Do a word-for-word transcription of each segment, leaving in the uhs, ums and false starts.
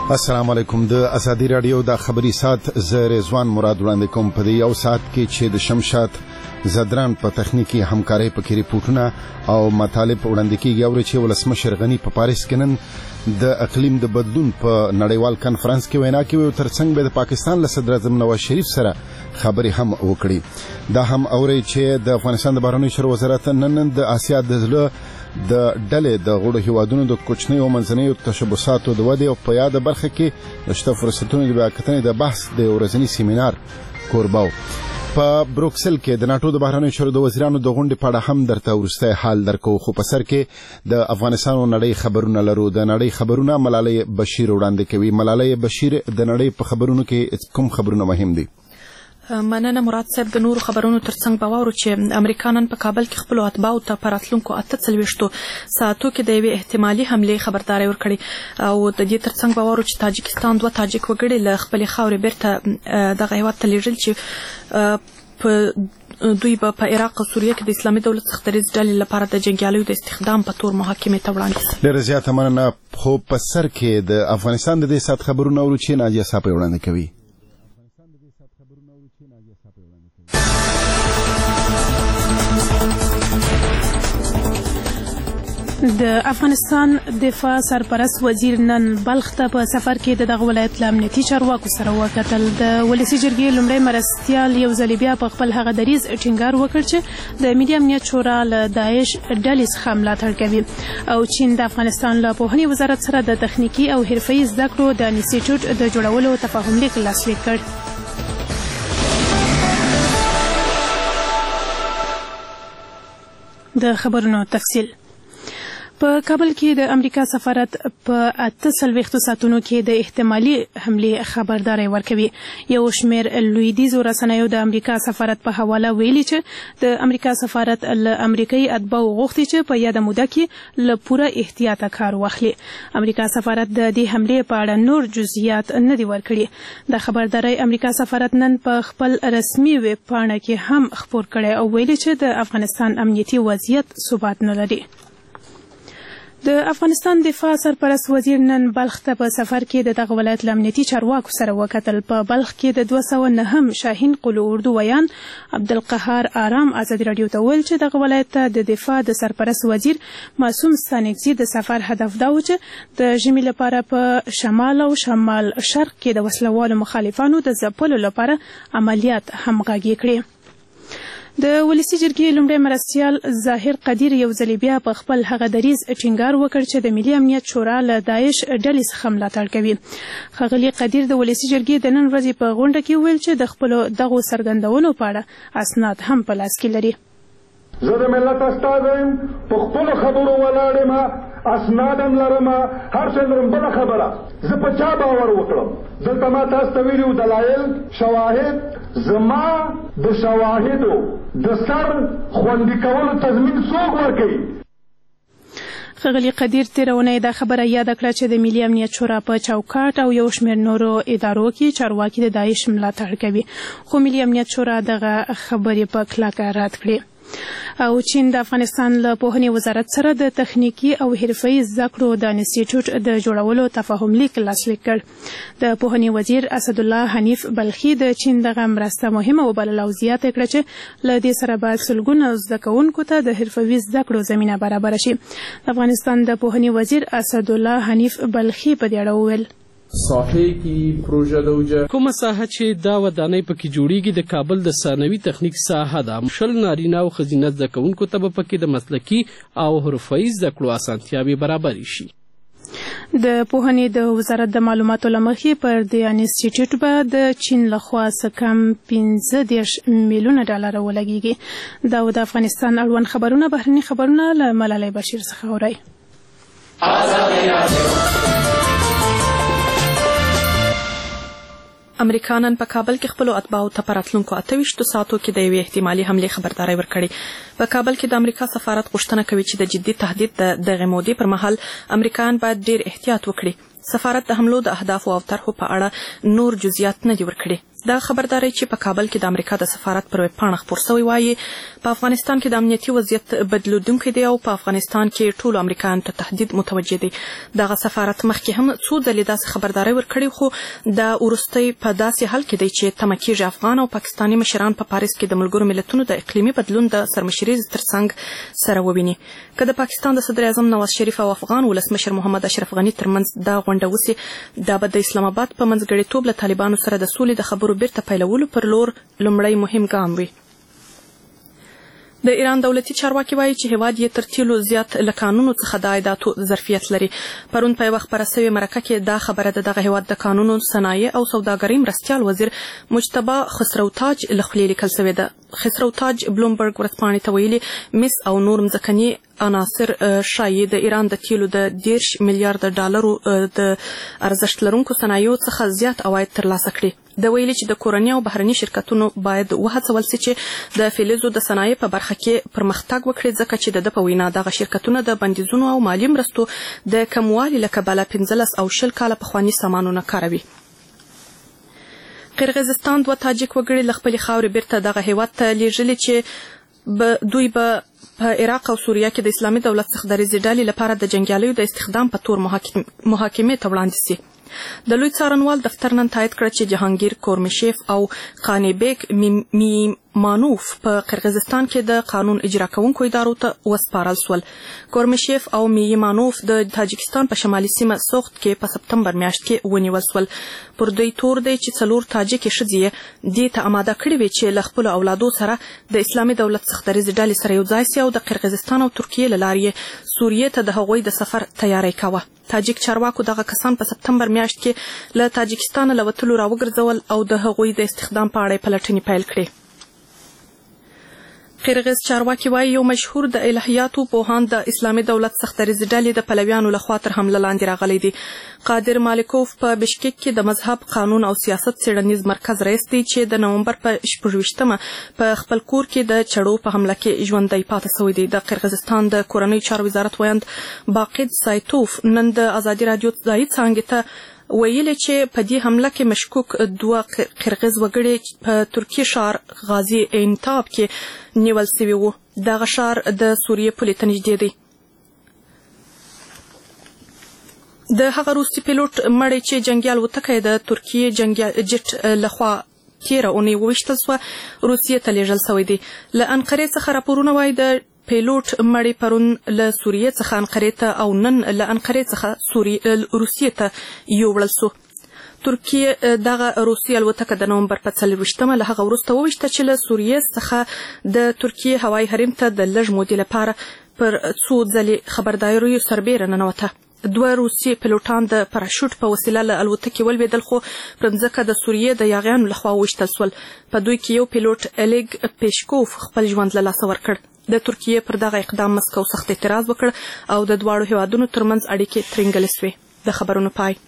السلام علیکم. د ازادي رادیو د خبري سات ز رضوان مراد وړاندې کوم. په دې یو سات کې چې د شمشاد زدران په تخنیکی همکارۍ په کې ریپورتونه او مطالب وړاندې کیږي او چې ولسمشر غنی په پاریس کې نن د اقلیم د بدلون په نړیوال کانفرنس کې وینا کوي او ترڅنګ به د پاکستان له صدر اعظم نواز شریف سره خبرې هم وکړي. دا هم اوري چې د افغانستان د بهرنیو چارو وزارت نن د آسیا د ځله د ډلې د غړو هیوادونو د کوچنیو او منځنیو تشبثاتو د ودې او په یاد برخه کې د شته فرصتونو د بیاکتنې د بحث د ورځني سیمینار کورباو په بروکسل کې د ناتو د بهرنیو چارو د وزیرانو د غونډې په اړه هم درته ورسته حال درکو. خو په سر کې د افغانستان او نړۍ خبرونه لرو. د نړۍ خبرونه ملالۍ بشیر وړاندې کوي. ملالۍ بشیر، د نړۍ په خبرونو کې کوم خبرونه مهم دي؟ مننه مراد صاحب. د نورو خبرونو ترڅنګ به واورو چې امریکایان په کابل کې خپل اتباعو ته په راتلونکو اته څلوېښتو ساعتو کې د یوې احتمالي حملې خبرداری ورکړې او د دې ترڅنګ به واورو چې تاجکستان دوه تاجک وګړي له خپلې خاورې بیرته دغه هېواد ته لیږل چې په دوی به په عراق او سوریه کې د اسلامي دولت څخه دریځ ډلې لپاره د جنګیالیو د استخدام په تور محاکمې ته وړاندې. ډېره زیاته مننه. خو په سر کې د افغانستان د دې سات خبرونه اورو چې ناجیه صاحب وړاندې کوي. د افغانستان دفاع سرپرست وزیر نن بلخ ته په سفر کې د دغه ولایت له امنیتي چارواکو سره وکتل. د ولسي جرګې لومړی مرستیال یو ځل بیا په خپل هغه دریځ ټینګار وکړ چې د ملي امنیت شورا له داعش ډلې څخه ملاتړ کوي او چین د افغانستان له پوهنې وزارت سره د تخنیکي او حرفه‌ایي زده کړو د انسټیټیوټ د جوړولو تفاهم لیک لاسلیک کړ. د خبرونو تفصیل. په کابل کې د امریکا سفارت په اته څلوېښتو ساعتونو کې د احتمالي حملې خبرداری ورکوي. یو شمېر لویدیځو رسنیو د امریکا سفارت په حواله ویلي چې د امریکا سفارت له امریکایي اتباعو غوښتي چې په یاده موده کې له پوره احتیاطه کار واخلي. امریکا سفارت د دې حملې په اړه نور جزئیات نه دي ورکړي. د خبرداری امریکا سفارت نن په خپل رسمي ویب پاڼه کې هم خپور کړی او ویلي چې د افغانستان امنیتي وضعیت ثبات نه لري. د افغانستان دفاع سرپرست وزیر نن بلخ ته په سفر کې د دغه ولایت له امنیتي چارواکو سره وکتل. په بلخ کې د دوه سوه نهم شاهین قلو اردو ویان عبدالقهار آرام ازادي راډیو ته وویل چې دغه ولایت ته د دفاع د سرپرست وزیر معصوم ستانکزي د سفر هدف دا و چې د ژمي لپاره په شمال او شمال شرق کې د وسلوالو مخالفانو د ځپلو لپاره عملیات همغږي کړي. د ولسي جرګې لومړی مرستیال ظاهر قدیر یو ځل بیا په خپل هغه دریځ ټینګار وکړ چې د ملي امنیت شورا له داعش ډلې څخه ملاتړ کوي. ښاغلي قدیر د ولسي جرګې د نن ورځې په غونډه کې وویل چې د خپلو دغو څرګندونو په اړه اسناد هم په لاس کې لري. زه د ملت استازی یم، په خپلو خبرو ولاړ یم، اسناد هم لرم، هر څه لرم. بله خبره، زه په چا باور وکړم؟ دلته ما تاسو ته ویلي وو دلایل، شواهد. زما د شواهدو د سر خوندي کولو تضمین څوک ورکوي؟ ښاغلي قدیر تېره اونۍ دا خبره یاده کړه چې د ملي امنیت شورا په چوکاټ او یو شمېر نورو ادارو کې چارواکي د داعش ملاتړ کوي، خو ملي امنیت شورا دغه خبرې په کلکه رد کړې. او چین د افغانستان له پوهنې وزارت سره د تخنیکي او حرفه‌ایي زده کړو د انسټیټیوټ د جوړولو تفاهم لیک لاسلیک کړ. د پوهنې وزیر اسدالله حنیف بلخي د چین دغه مرسته مهمه وبلله او زیاته کړه چې له دې سره باید سلګونه زده کوونکو ته د حرفه‌ایي زده کړو زمینه برابره شي. د افغانستان د پوهنې وزیر اسدالله حنیف بلخي په دې اړه وویل: ساحې کې پروژه دوجه کومه ساحه چې دا ودانۍ پکې جوړیږي د کابل د ثانوي تخنیک ساحه ده. شل نارینه او ښځینه زده کوونکو ته به پکې د مسلکي او حرفه‌ایي زده کړو اسانتیاوې برابرې شي. د پوهنې د وزارت د معلوماتو له مخې پر دې انسټیټیوټ به د چین لخوا څه کم پنځه دېرش میلیونه ډالره ولګېږي. دا د افغانستان اړوند خبرونه. بهرني خبرونه له ملالۍ بشیر څخه اورئ. امریکایان په کابل کې خپل اتباعو ته په راتلونکو اته ویشتو ساعتو کې د یوې احتمالي حملې خبرداری ورکړې. په کابل کې د امریکا سفارت غوښتنه کوي چې د جدي تهدید د دغې مودې پر مهال امریکایان باید ډېر احتیاط وکړي. سفارت د حملو د اهدافو او طرحو په اړه نور جزئیات نه دي ورکړي. دا خبرداري چې په کابل کې د امریکا د سفارت پر ویبپاڼه خپور شوی وایي په افغانستان کې د امنیتي وضعیت بدلودونکی دی او په افغانستان کې ټولو امریکایانو ته تهدید متوجه دی. دغه سفارت مخکې هم څو ځلې داسې خبرداری ورکړی خو د وروستۍ په داسې حال کې دی چې تمه کېږي افغان او پاکستاني مشران په پاریس کې د ملګرو ملتونو د اقلیمي بدلون د سرمشرۍ ترڅنګ سره وویني. که د پاکستان د صدر اعظم نواز شریف او افغان ولسمشر محمد اشرف غني ترمنځ دا غونډه وسي دا به د اسلام آباد په منځګړیتوب له طالبانو سره د سولې د خبرو بیرته پیلولو پر لور لومړی مهم ګام وي. د ایران دولتي چارواکي وایي چې هیواد یې تر تیلو زیات له قانونو څخه د عایداتو ظرفیت لري. پرون په یوه خپره سوې مرکه کې دا خبره د دغه هیواد د قانونو، صنایع او سوداګرۍ مرستیال وزیر مجتبی خسرو تاج له خولې لیکل سوې ده. خسرو تاج بلومبرګ ورځپاڼې ته ویلي مس او نور مځکني عناصر ښایي د ایران د تیلو د دېرش میلیارده ډالرو د ارزښت لرونکو صنایعو څخه زیات عواید ترلاسه کړي. د ویلي چې د کورني او بهرني شرکتونو باید وهڅول سي چې د فلزو د صنایع په برخه کې پرمختګ وکړي ځکه چې د ده په وینا دغه شرکتونه د بندیزونو او مالي مرستو د کموالي له کبله پنځلس او شل کاله پخواني سامانونه کاروي. قرغیزستان دوه تاجک وګړي له خپلې خاورې بیرته دغه هیواد ته لیږلي چې دوی به په عراق او سوریه کې د اسلامي دولت څخه دریځي ډلې لپاره د جنګیالیو د استخدام په تور محاکمې ته وړاندې سي. د لوی څارنوال دفتر نن تایید کړ چې جهانگیر کورمیشیف او قانیبیک میمانوف په قرغیزستان کې د قانون اجرا کوونکو ادارو ته وسپارل سول. کورمیشیف او میمانوف د تاجکستان په شمالي سیمه سوخت کې په سپتمبر میاشت کې ونیول سول. پر دوی تور دی چې څلور تاجکې ښځې دې ته اماده کړې وې چې له خپلو اولادو سره د اسلامي دولت څخه دریځي ډلې سره یو ځای سي او د قرغیزستان او ترکیې له لارې یې سوریې ته د هغوی د سفر تیاری کوه. تاجک چارواکو دغه کسان په سپتمبر میاشت کې له تاجکستان له وتلو راوګرځول او د هغوی د استخدام په اړه پلټنې پیل کړې. قرغیز چارواکي وایي یو مشهور د الهیاتو پوهان د اسلامي دولت څخه دریځي ډلې د پلویانو لخوا تر حمله لاندې راغلی دی. قادر مالکوف په بشکک کې د مذهب، قانون او سیاست څیړنیز مرکز رئیس دی چې د نومبر په شپږ ویشتمه په خپل کور کې د چړو په حمله کې ژوندی پاتې سوی دی. د قرغیزستان د کورنیو چارو وزارت ویاند باقید سایتوف نن د ازادي راډیو ځایي څانګې ته ویلي چې په دې حمله کې مشکوک دوه قرغیز وګړي په ترکیې ښار غازي اینتاب کې نیول سوي وو. دغه ښار د سوریې پولې ته نږدې دی. د هغه روسي پیلوټ مړی چې جنګیال وتکی د ترکیې جنګیال جټ لخوا تیره اونۍ وویشتل سوه روسیې ته لیږل سوی دی. له انقرې څخه راپورونه وایي د پیلوټ مړی پرون له سوریې څخه انقرې ته او نن له انقرې څخه روسیې ته یووړل سو. ترکیې دغه روسي الوتکه د نومبر په څلرویشتمه له هغه وروسته وویشته چې له سوریې څخه د ترکیې هوایي حریم ته د لږ مودې لپاره پر څو ځلې خبرداریو سربیره ننوته. دوه روسي پیلوټان د پراشوټ په وسیله له الوتکې ولوېدل خو پر ځمکه د سوریې د یاغیانو لخوا وویشتل سول. په دوی کې یو پیلوټ الیګ پیشکوف خپل ژوند له لاسه ورکړ. د ترکیې پر دغه اقدام مسکو سخت اعتراض وکړ او د دواړو هیوادونو ترمنځ اړیکې ترنګلې سوې. د خبرونو پای.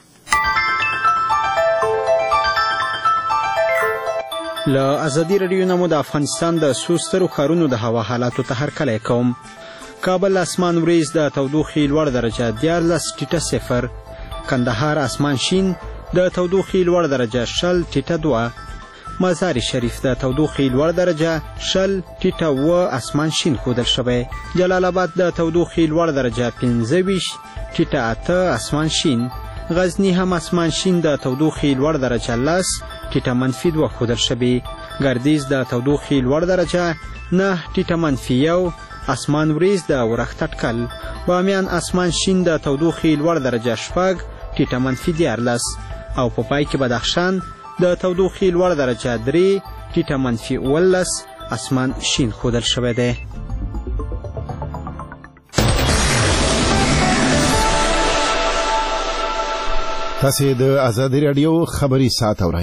له ازادي راډیو نه مو د افغانستان د څو سترو ښارونو د هوا حالاتو ته هرکلی کوم. کابل اسمان وریځ د تودوخې لوړ درجه دیارلس ټیټه صفر، کندهار اسمان شین د تودوخې لوړ درجه شل ټیټه دوه، مزار شریف د تودوخې لوړ درجه شل ټیټه اوه اسمان شین ښودل شوی، جلال آباد د تودوخې لوړ درجه پنځه ویشت ټیټه اته اسمان شین، غزني هم اسمان شین د تودوخې لوړ درجه لس ټیټه منفي دوه ښودل شوی، ګردیز د تودوخې لوړ درجه نه ټیټه منفي یو، اسمان وریځ د ورښت اټکل، بامیان اسمان شین د تودوخې لوړ درجه شپږ ټیټه منفي دیارلس او په پای کې بدخشان د تودوخې لوړ درجه درې ټیټه منفي اوولس اسمان شین ښودل شوی دی. تاسې د ازادي راډیو خبري ساعت اورئ.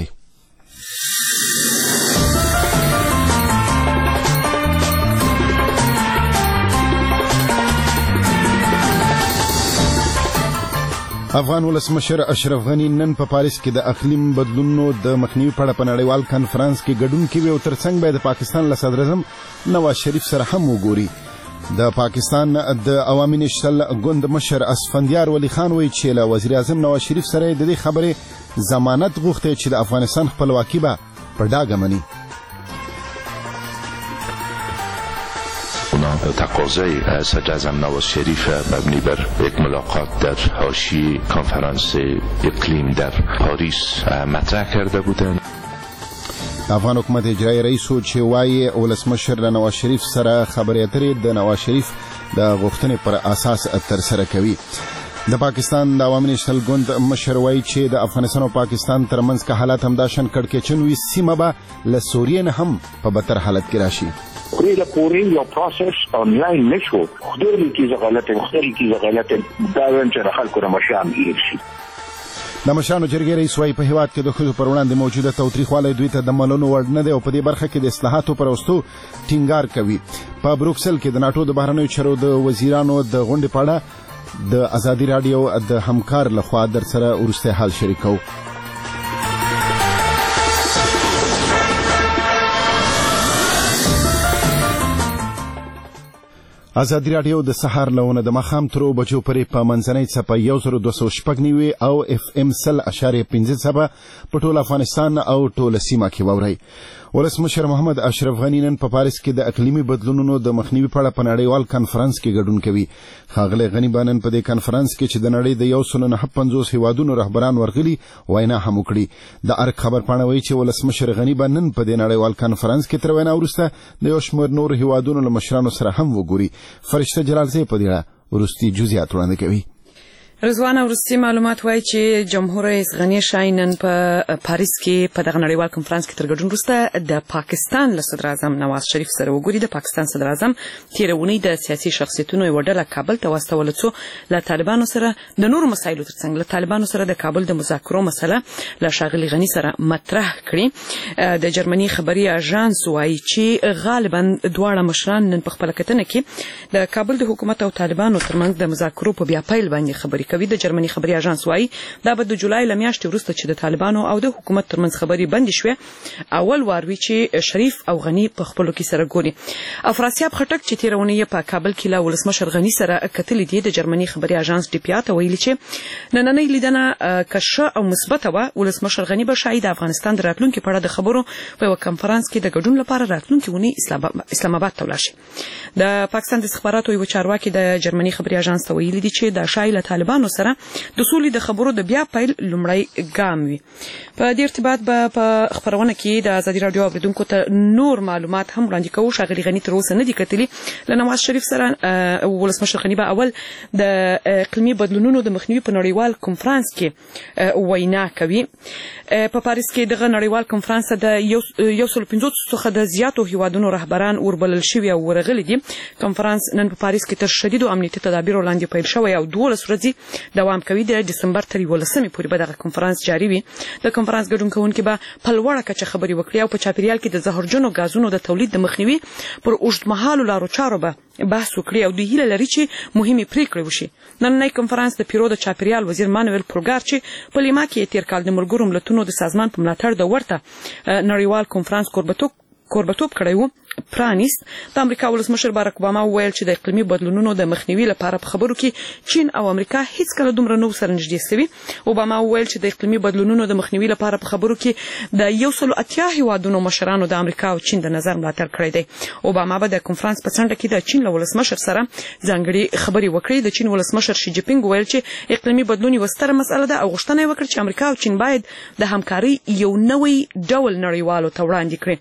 افغان ولسمشر اشرف غني نن په پاریس کې د اقلیم بدلونونو د مخنیوي په اړه په نړیوال کنفرانس کې ګډون کوي او ترڅنګ به د پاکستان له صدر اعظم نواز شریف سره هم وګوري. د پاکستان د عوامي نشل ګوند مشر اسفندیار ولی خان وایي چې له وزیر اعظم نواز شریف سره د دې خبرې ضمانت غوښتي چې د افغانستان خپلواکي به په ډاګه مني. تقاضای صدر اعظم نواز شریف مبنی بر یک ملاقات در حاشیه کنفرانس اقلیم در پاریس مطرح کرده بودند. افغان حکومت اجرایی رئیس چې وایي ولسمشر نواز شریف سره خبرې اترې د نواز شریف د غوښتنې پر اساس ترسره کوي. د پاکستان د عوامي نېشنل ګوند مشر وایي چې د افغانستان او پاکستان ترمنځ که حالات همداشان کړکېچن وي سیمه به له سوریې نه هم په بدتر حالت کې راشي. خیلی پورین یا پروسس آنلاین نشد. خیلی چیز غلطه خیلی چیز غلطه داون چې خلکو را مشام گیر شي. د مشرانو جرګې رئیس وايي په هیواد کې د ښځو پر وړاندې موجوده تاوتریخوالی دوی ته د منلو وړ نه دی او په دې برخه کې د اصلاحاتو پر وستو ټینګار کوي. په بروکسل کې د ناټو د بهرنیو چارو د وزیرانو د غونډې په اړه د ازادي راډیو د همکار لخوا در سره وروستی حال شریکو. ازادي راډیو د سهار لونه د مخام ترو بجو پرې په منځنۍ څپه یو زر دوه سوه شپږ نوي او اف ام سل اشاریه پنځه څپه په ټول افغانستان او ټوله سیمه کې واورئ. ولسمشر محمد اشرف غني نن په پاریس کې د اقلیمي بدلونونو د مخنیوي په اړه په نړیوال کنفرانس کې ګډون کوي. ښاغلی غني به نن په دې کنفرانس کې چې د نړۍ د یو سل نهه پنځوس هیوادونو رهبران ورغلي وینا هم وکړي. د ارګ خبرپاڼه وایي چې ولسمشر غني به نن په دې نړیوال کنفرانس کې تر وینا وروسته د یو شمېر نورو هیوادونو له مشرانو سره هم وګوري. فرشته جلالزی په دې اړه وروستي جزئیات وړاندې کوي. رضوان وروستي معلومات وایي چې جمهور رئیس غني شاینن په پاریس کې په دغه نړیوال کنفرانس کې تر ګډون وروسته د پاکستان له صدر اعظم نواز شریف سره وګوري. د پاکستان صدر اعظم تېره اونۍ د سیاسي شخصیتونو یوه ډله کابل ته واستوله څو له طالبانو سره د نورو مسایلو ترڅنګ له طالبانو سره د کابل د مذاکرو مسله له ښاغلي غني سره مطرح کړي. د جرمني خبري اژانس وایي چې غالبا دواړه مشران نن په خپله کتنه کې د کابل د حکومت او طالبانو ترمنځ د مذاکرو په بیا پیل باندې خبرې کوي. د جرمني خبري اژانس وایي دا به د جولای له میاشتې وروسته چې د طالبانو او د حکومت ترمنځ خبرې بندې شوې اول وار وي چې شریف او غني په خپلو کې سره ګوري. افراسیاب خټک چې تېره اونۍ په کابل کې له ولسمشر غني سره کتلي دي د جرمني خبري اژانس ډي پي ا ته ویلي چې نننۍ لیدنه که ښه او مثبته وه ولسمشر غني به ښایي د افغانستان د راتلونکي په اړه د خبرو په یوه کنفرانس کې د ګډون لپاره راتلونکي اونۍ اسلام آباد ته ولاړ شي. د پاکستان د استخباراتو یوه چارواکي د جرمني خبري اژانس ته ویلي دي چې دا ښایي له طالبانو سره د سولې د خبرو د بیا پیل لومړی ګام وي. په دې ارتباط به په خبرونه کې د ازادي راډیو اوریدونکو ته نور معلومات هم وړاندې کوو. ښاغلي غني تر اوسه نه دي کتلي. له نواز شریف سره ولسمشر غني به اول د اقلیمي بدلونونو د مخنیوي په نړیوال کنفرانس کې وینا کوي. په پاریس کې دغه نړیوال کنفرانس د یو سل پنځوس څخه د زیاتو هیوادونو رهبران وربلل شوي او ورغلي دي. کنفرانس نن په پاریس کې تر شدیدو امنیتي تدابیرو لاندې پیل شوی او دولس ورځې دوام کوي. د دسمبر تر یولسمې پورې به دغه کنفرانس جاري وي. د کنفرانس ګډون کوونکي به په لوړه کچه خبرې وکړي او په چاپیریال کې د زهرجنو غازونو د تولید د مخنیوي پر اوږدمهالو لارو چارو به بحث وکړي او دوی هیله لري چې مهمې پریکړې وشي. نننی کنفرانس د پیرو د چاپیریال وزیر مانویل پروګار چې په لیما کې تیر کال د ملګرو ملتونو د سازمان په ملاتړ د ورته نړیوال کنفرانس کوربتوب کوربتوب کړی و پرانیست. د امریکا ولسمشر باراک اوباما وویل چې د اقلیمي بدلونونو د مخنیوي لپاره په خبرو کې چین او امریکا هیڅکله دومره نه سره نږدې سوي. اوباما وویل چې د اقلیمي بدلونونو د مخنیوي لپاره په خبرو کې د یو سل اتیا هیوادونو مشرانو د امریکا او چین د نظر ملاتړ کړی دی. اوباما به د کنفرانس په څنډه کې د چین له ولسمشر سره ځانګړي خبرې وکړي. د چین ولسمشر شي جي پینګ وویل چې اقلیمي بدلون یوه ستره مسله ده او غوښتنه یې وکړه چې امریکا او چین باید د همکارۍ یو نوی ډول نړیوالو ته وړاندې کړي.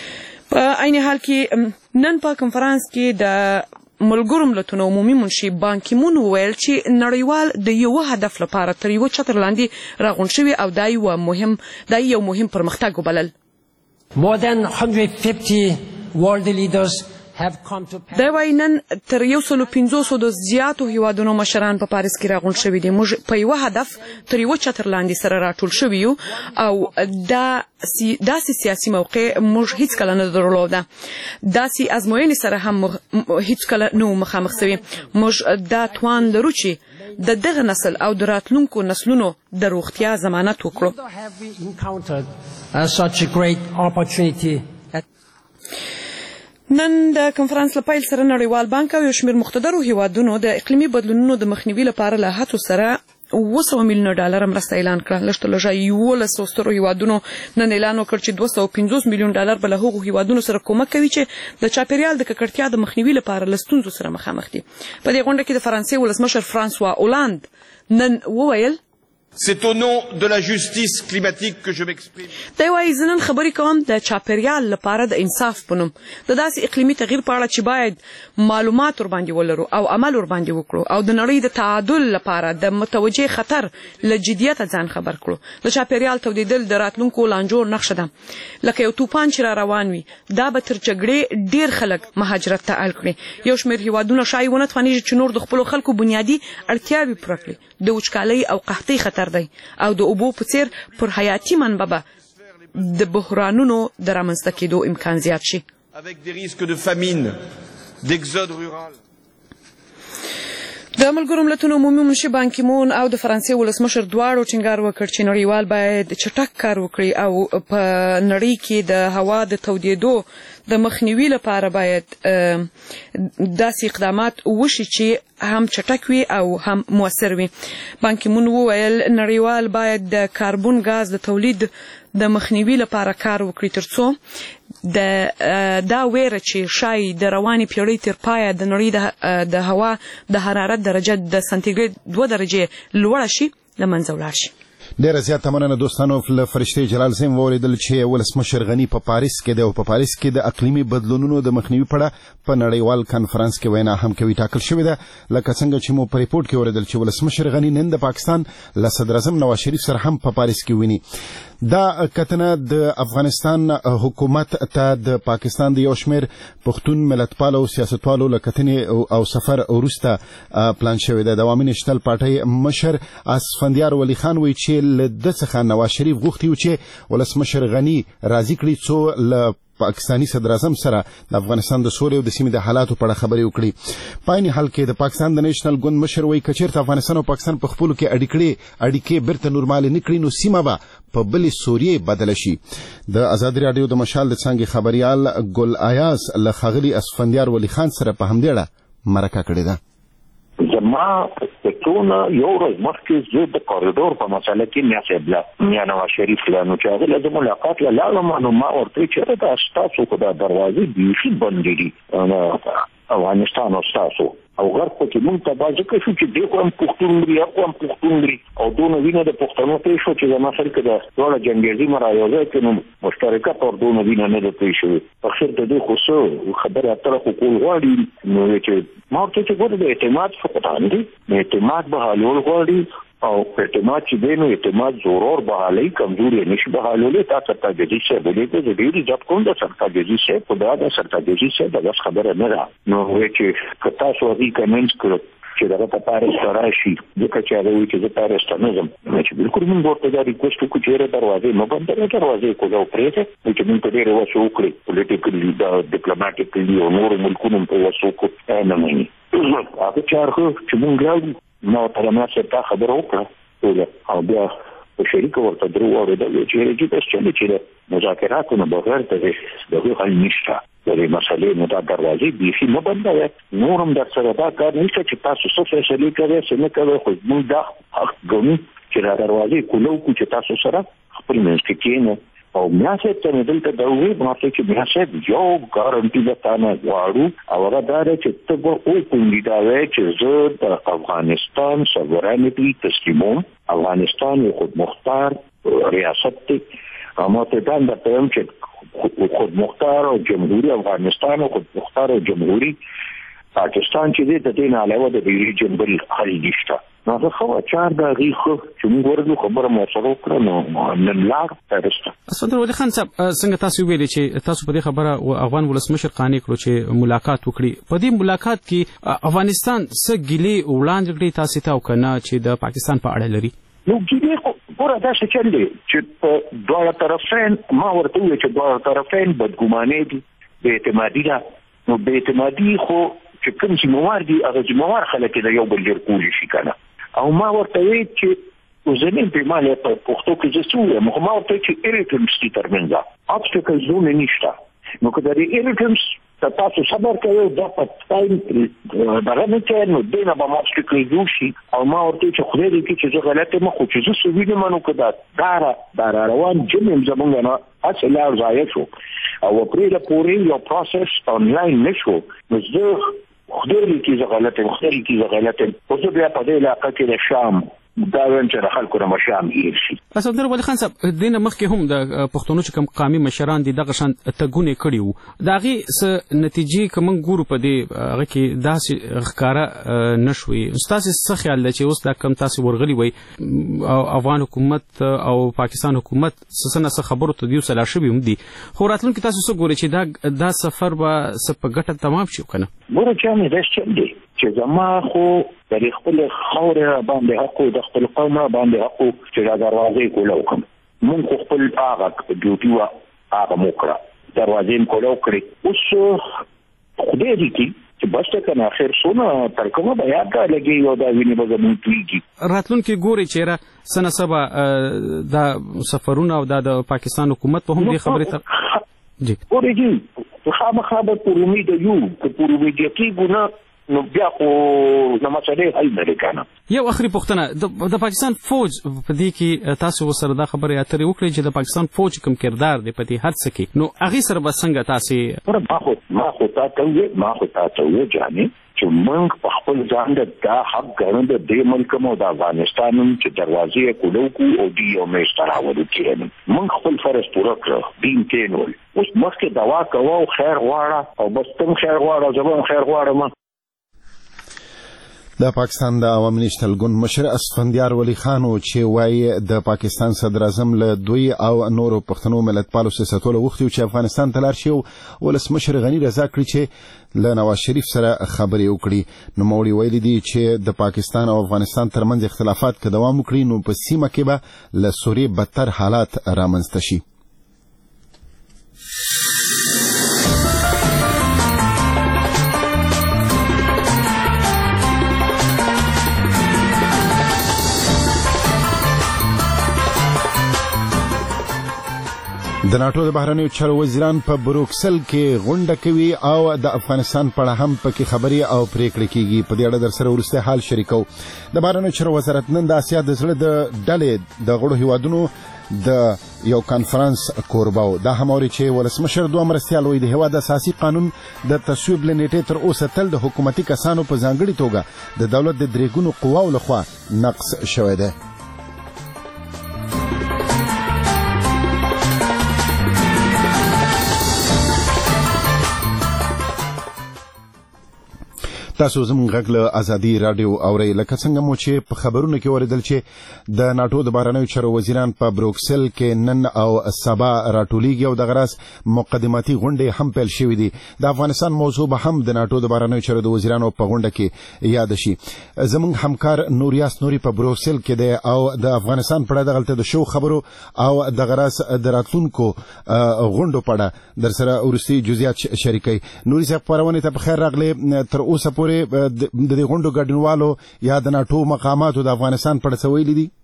په عین حال کې نن په کنفرانس کې د ملګرو ملتونو عمومي منشي بان کی مون وویل چې نړیوال د یو هدف لپاره تر یو چتر لاندې راغونډ شوي او دا یو مهم دا یو مهم پرمختګ وبلل. More than one hundred fifty world leaders دا وایي نن تر یو سلو پنځوسو د زیاتو هیوادونو مشران په پاریس کې راغونډ شوي دي. موږ په یوه هدف تر یوه چتر لاندې سره راټول شوي یو او دا داسې سیاسي موقع موږ هیڅکله نه درلوده. داسې ازموینې سره هم هیڅکله نه وو مخامخ سوي. موږ دا توان لرو چې د دغه نسل او د راتلونکو نسلونو د روغتیا ضمانت وکړو. نن د کنفرانس لپاره سره نړیوال بانک او یو شمېر مقتدرو هیوادونو د اقلیمي بدلونونو د مخنیوي لپاره له هڅو سره اوه سوه میلیونه ډالر مرسته اعلان کړه. لږ تر لږه یولس سترو هیوادونو نن اعلان وکړ چې دوه سوه پنځوس میلیون ډالر به له هغو هیوادونو سره کومک کوي چې د چاپیریال د ککړتیا د مخنیوي لپاره له ستونزو سره مخامخ دي. په دې غونډه کې د فرانسې ولسمشر فرانسوا اولاند نن وویل C'est au nom de la justice climatique que je m'exprime. دا وايي زنن خبرې کوم د چاپیریال لپاره د انصاف په نوم د داسې اقلیمي تغییر په اړه چې باید معلومات ور باندې ولرو او عمل ور باندې وکړو او د نړۍ د تعادل لپاره د متوجه خطر له جديت ځان خبر کړو. د چاپیریال تودیدل د راتلونکو لانجو نقشه ده لکه یو طوفان چې را روان وي. دا به تر جګړې ډیر خلک مهاجرت ته اړ کړي. یو شمېر هیوادونه شایي ونه توانیږي چې نور د خپلو خلکو بنیادي اړتیاوې پوره کړي. د وچکالۍ او قحطۍ خطر دی او د اوبو په څیر پر حیاتي منبع د بحرانونو د رامنځته کېدو امکان زیات شي. Avec des risques de famine, d'exode rural. د ملګرو ملتونو عمومي منشي بان کی مون او د فرانسې ولسمشر دواړو ټینګار وکړ چې نړیوال باید چټک کار وکړي او په نړۍ کې د هوا د تودېدو د مخنیوي لپاره باید داسې اقدامات وشي چې هم چټک وي او هم مؤثر وي. بان کی مون وویل نړیوال باید د کاربون غاز د تولید د مخنیوي لپاره کار وکړي ترڅو د دا ویره چې شای د رواني پیړۍ تر پایه د نړۍ د هوا د حرارت درجه د سانتیګریډ دوه درجې لوړه شي له منځه ولاړ شي. ډیره زیاته مننه دوستانو. له فرشتي جلال سیم ولیدل چې ولسمشر غنی په پاریس کې د او په پاریس کې د اقلیمي بدلونونو د مخنیوي په اړه په نړیوال کانفرنس کې وینا هم کوي ټاکل شوې ده. لکه څنګه چې مو په ریپورت کې ولیدل چې ولسمشر غنی نن د پاکستان له صدر اعظم نواز شریف سره هم په پاریس کې ویني. دا کتنه د افغانستان حکومت ته د پاکستان د یو شمېر پښتون ملتپالو سیاستوالو له کتنې او سفر وروسته پلان شوی دی. د عوامي نېشنل پارټۍ مشر اسفندیار ولی خان وایي چې له ده څخه نواز شریف غوښتي و چې ولسمشر غني راضي کړي څو له پاکستانی صدر اعظم سره د افغانستان د سولې او د سیمې د حالاتو په اړه خبرې وکړي. په عین حال کې د پاکستان د نېشنل ګوند مشر وایي که چېرته افغانستان او پاکستان په خپلو کې اړیکې اړیکې بیرته نورمالې نه کړي نو سیمه به په بلې سوریې بدله شي. د ازادي راډیو د مشال د څانګې خبریال ګل ایاز له ښاغلي اسفندیار ولی خان سره په همدې اړه مرکه کړې ده. زما پټونه یو ورځ مخکې زه د کوریډور په مسله کې میا صاحب میا نواز شریف له نو چې هغه د ملاقات له لاړم نو ما ورته چې دا تاسو خو د دروازې بیخي بندې دي افغانستان او تاسو او غرب کې مونږ ته باځه کې چې د کوم پښتون لري او کوم پښتون لري او دونه وینه د پښتنو ته شو چې زما سره کې د ټول جنگیزي مرایوځه کې نو مشترکه تور دونه وینه نه د پېښ شوی. په خیر د دې خو خبره اتره خو کول غواړي نو چې ما ورته چې ګوره د اعتماد فقدان دي د اعتماد به حلول غواړي او اعتماد چې دی نو اعتماد ضرور بحالي کمزوري نشي بحالولې تاسو ته د دې څه بلې د دې ځپ کوم د سرتاګي څه په دا د سرتاګي څه د خبره نه ده. نو چې کتا سو دي کمنټ کړ چې دا په پاریس راشي د کچاره وي چې د پاریس ته نظم چې بالکل موږ ورته دا ریکوست وکړو چې دروازې مو بند کړئ دروازې کو دا پرېته چې موږ ته ډېر وسو وکړي پولیټیکلی دا ډیپلوماټیکلی او نور ملکونو په وسو کو نه مې هغه چارخ چې موږ راځو نو تر ما څه تا خبر وکړه او بیا په شریک ورته درو اورېدل چې رېږي چې چې مذاکراتو نه بغیر ته د هغه حل نشته د دې مسلې نو دا دروازې بیخي نه بندوي. نورم در سره دا کار نشته چې تاسو څه فیصله کوئ څه نه کوئ خو موږ دا حق ګڼو چې دا دروازې کولو کو چې تاسو سره خپل منځ کې کېنه او بیا څه ته دلته دا وی ما ته چې بیا څه یو ګارانټي ده تانه غواړو او هغه دا چې ته به او کوم دا وای چې زه د افغانستان سوورانټي تسلیموم افغانستان یو خود مختار ریاست دی اما ته دا د پم چې خود مختار او جمهوریت افغانستان او خود مختار او جمهوریت پاکستان چې د دې نه علاوه د ریجن بل حل نشته. نو زه خو چار د غیخ چې موږ ورته خبره مو سره کړو نو نن لار ترسته. اسفندر ولی خان صاحب څنګه تاسو ویلي چې تاسو په دې خبره افغان ولسمشر قانع کړو چې ملاقات وکړي. په دې ملاقات کې افغانستان څه ګیلې وړاندې کړي تاسو ته او کنه چې د پاکستان په اړه لري؟ نو ګیلې خو ګوره دا څه چل دی چې په دواړه طرفین ما ورته ویل چې دواړه طرفین بدګماني دي بې اعتمادي ده. نو بې اعتمادي خو چې کوم چې موار دي هغه چې موار خلک د یو بل ډیر کولی شي کنه او ما ورته وی چې زمين په مالې په پښتو کې زسوه مخ ما ورته چې ایریټنس دي ترمنځ obstacle زونه نشته. نو کله د ایریټنس که تاسو صبر کوئ دا په ټایم دغه نه کوي نو دې نه به ما فکر جوړ شي او ما ورته چې خدای دې کړي چې زه غلط یم خو چې زه څه وینم نو که دا دا روان جم یم زمونږ نه هسې لاړ ضایع شو او پرېله پورې یو پروسس آنلاین نه شو نو زه خدای دې کړي زه غلط یم خدای دې کړي زه غلط یم خو زه بیا په دې علاقه کې د شام دا ویم چې د خلکو نه مشام هیر شي. اسدالله ولي خان صاحب دې نه مخکې هم د پښتنو چې کوم قامي مشران دي دغه شان تګونې کړي وو د هغې څه نتیجې که موږ ګورو په دې هغه کې داسې ښکاره نه شوې ستاسې څه خیال دی چې اوس دا کم تاسې ورغلي وئ افغان حکومت او پاکستان حکومت څه نه څه خبرو ته دوی سلا شوي هم دي خو راتلونکي تاسو څه ګورئ چې دا دا سفر به څه په ګټه تمام شي که نه؟ ګوره جامې داسې چل دی چې زما خو د خپل خاورې باندې حق او د خپل قوم باندې حق چې دا دروازې کوله وکم مونږ خو خپل هغه ډیوټي وا هغه مو کړه دروازې کوله کړې اوس خدای دې کړي چې بس ته نه اخر سونه تر کومه بیا دا لګي یو دا ویني به زموږ کیږي راتلونکي ګوري چې را سنه سبا دا سفرونه او د پاکستان حکومت په هم دې خبرې ته جی ګوري جی خامخا به پر امید یو که پر امید کېږو نه نو بیا خو د مسلې حل نه کنه. یو اخري پوښتنه د پاکستان فوج په دې کې تاسو سره دا خبرې اترې وکړې چې د پاکستان فوج کوم کردار دی په دې هر څه کې نو هغې سره به څنګه تاسې ما خو ما خو تا ته ما خو تا ته وجانې چې موږ په خپل ځان د دا حق ګڼو د دې ملک مو د افغانستان چې دروازې کولو کو او دی یو مې ستراوړو کې موږ خپل فرض پوره کړو دین کې نو اوس مخکې دوا کوو خیر غواړه او بس تم خیر غواړه زما خیر غواړم. د پاکستان د عوامي نشتل ګوند مشر اسفندیار ولی خان چې وایي د پاکستان صدر اعظم له دوی او نورو پښتنو ملتپالو سیاستونو غوښتي چې افغانستان ته لاړ شي او ولسمشر غني رضا کړي چې له نواز شریف سره خبرې وکړي. نوموړي ویلي دي چې د پاکستان او افغانستان ترمنځ اختلافات که دوام وکړي نو په سیمه کې به له سوریې بدتر حالات رامنځته شي. د ناټو د بهرنیو چارو وزیران په بروکسل کې غونډه کوي او د افغانستان په اړه هم پکې خبرې او پریکړې کیږي. په دې اړه در سره وروسته حال شریکو. د بهرنیو چارو وزارت نن د اسیا د زړه د ډلې د غړو هیوادونو د یو کانفرنس کوربه و. دا هموري چې ولسمشر دوه مرستیال وي د هیواد اساسي قانون د تصویب لنیټې تر اوسه تل د حکومتي کسانو په ځانګړي توګه د دولت د درېګونو قواو لخوا نقص شوی دی. تاسو زموږ غږ له ازادي رادیو اورئ. لکه څنګه مو چې په خبرونو کې اوریدل چې د ناټو د بهرنیو چارو وزیران په بروکسل کې نن او سبا راټولیږي او دغه راز مقدماتي غونډې هم پیل شوې دي. د افغانستان موضوع به هم د ناټو د بهرنیو چارو د وزیرانو په غونډه کې یاد شي. زموږ همکار نوریاس نوري په بروکسل کې دی او د افغانستان په اړه دغلته د شو خبرو او دغه راز د راتلونکو غونډو په اړه در سره وروستي جزئیات شریکوي. نوري صاحب خپرونې ته په خیر راغلی. تر اوسه پورې د دې غونډو ګډونوالو یا د ناټو مقاماتو د افغانستان په اړه څه ویلي دي؟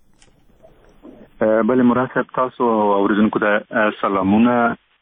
بله مراد صاحب تاسو اوریدونکو ته سلامونه.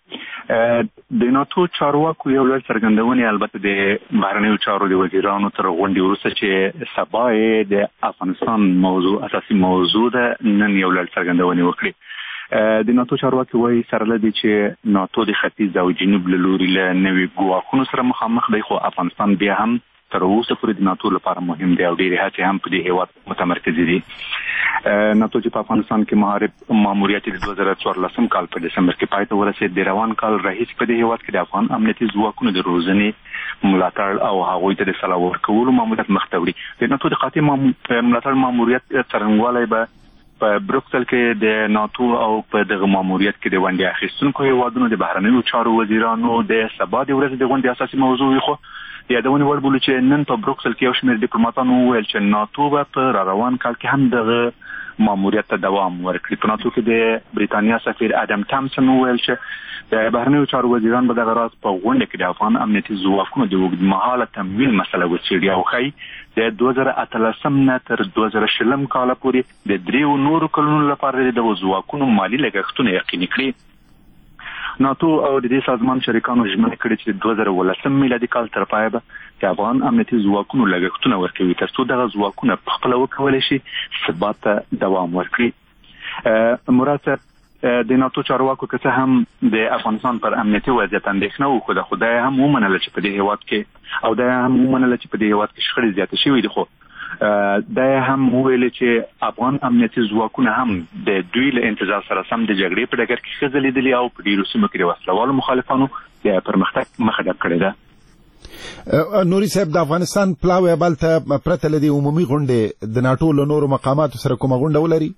د ناټو چارواکو یو لوړ څرګندونې البته د بهرنیو چارو د وزیرانو تر غونډې وروسته چې سبا یې د افغانستان موضوع اساسي موضوع ده نن یو لوړ څرګندونې وکړي. د ناټو چارواکي وایي سره لدی چې ناټو د ختیځ او جنوب له لوري له نوي ګواښونو سره مخامخ دی خو افغانستان بیا هم تر اوسه پورې د ناټو لپاره مهم دی او ډېرې هڅې هم په دې هیواد متمرکزې دي. ناټو چې په افغانستان کې محارب ماموریت د دوه زره څوارلسم کال په ډسمبر کې پای ته ورسېد د روان کال راهیسې په دې هیواد کې د افغان امنیتي ځواکونو د روزنې ملاتړ او هغوی ته د سلا ورکولو ماموریت مخ ته وړي. د ناټو د قاطع ملاتړ ماموریت څرنګوالی به په بروکسل کې د ناټو او په دغه ماموریت کې د ونډې اخیستونکو هیوادونو د بهرنیو چارو وزیرانو د سبا د ورځې د غونډې اساسي موضوع وي. خو یادونې وړ بولو چې نن په بروکسل کې یو شمېر ډیپلوماتانو وویل چې ناټو به په را روان کال کې هم دغه ماموریت ته دوام ورکړي. په ناټو کې د بریتانیا سفیر ادم تامسن وویل چې د بهرنیو چارو وزیران به دغه راز په غونډه کې د افغان امنیتي ځواکونو د اوږدمهاله تمویل مسله وڅېړي او ښایي د دوه زره اتلسم نه تر دوه زره شلم کاله پورې د دریو نورو کلونو لپاره د دغو ځواکونو مالي لګښتونه یقیني کړي. ناتو او د دې سازمان شریکانو ژمنه کړې چې دوه زره ولسم میلادي کال تر پایه به د افغان امنیتي ځواکونو لګښتونه ورکوي تر څو دغه ځواکونه په خپله وکولی شي ثبات ته دوام ورکړي. مراد صاحب د ناتو چارواکو که څه هم د افغانستان پر امنیتي وضعیت اندېښنه وکړه خو دا هم ومنله چې په دې هېواد کې او دا هم ومنله چې په دې هېواد کې شخړې زیاتې شوي دي، خو دا هم وویل چې افغان امنیتي ځواکونه هم د دوی له انتظار سره سم د جګړې په ډګر کې ښه ځلېدلي او په ډېرو سیمو کې د وسلوالو مخالفانو د پرمختګ مخه ډب کړې ده. نوري صاحب، د افغانستان پلاوی بل ته پرته له دې عمومي غونډې د ناټو له نورو مقاماتو سره کومه غونډه ولري؟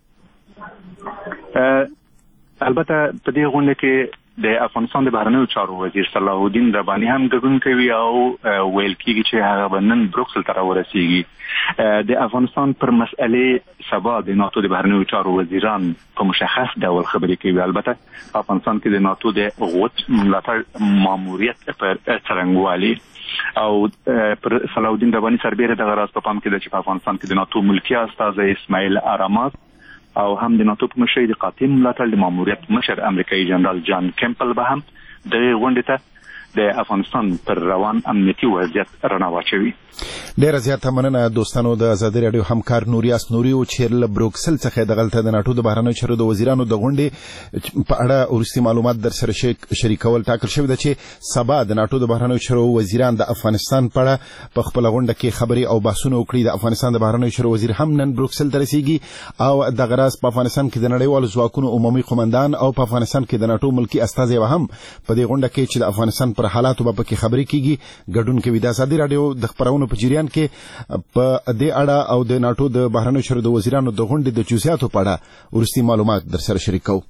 البته په دې غونډه کې د افغانستان د بهرنیو چارو وزیر صلاح الدین رباني هم ګډون کوي او ویل کېږي چې هغه به نن بروکسل ته راورسېږي. د افغانستان پر مسئلې سبا د ناتو د بهرنیو چارو وزیران په مشخص ډول خبرې کوي. البته په افغانستان کې د ناتو د غوت ملاتړ ماموریت پر څرنګوالي او پر صلاح الدین رباني سربېره دغه راز په پام کې ده چې په افغانستان کې د ناتو ملکي استازی اسماعیل آرامات او هم د ناتو په مشرۍ د قاطع ملاتړ د ماموریت مشر امریکایي جنرال جان کیمپل به هم د غونډې ته د افغانستان پر روان امنیتي وضعیت رڼا واچوي. ډېره زیاته مننه دوستانو. د ازادي راډیو همکار نوریاس نوري او چې له بروکسل څخه دغلته د ناټو د بهرنیو چارو د وزیرانو د غونډې په اړه وروستي معلومات در سره شریکول ټاکل شوی ده چې سبا د ناټو د بهرنیو چارو وزیران د افغانستان په اړه په خپله غونډه کې خبرې او بحثونه وکړي. د افغانستان د بهرنیو چارو وزیر هم نن بروکسل ته رسیږي او دغه راز په افغانستان کې د نړیوالو ځواکونو عمومي قومندان او په افغانستان کې د ناټو ملکي استازی هم په دې غونډه کې چې د افغانستان پر حالاتو به پکې خبرې کیږي ګډون کوي. د ازادي راډیو د خبرونو په جریان کې په دې اړه او د ناټو د بهرنیو چارو د وزیرانو د غونډې د جزئیاتو په اړه وروستي معلومات در سره شریکوو.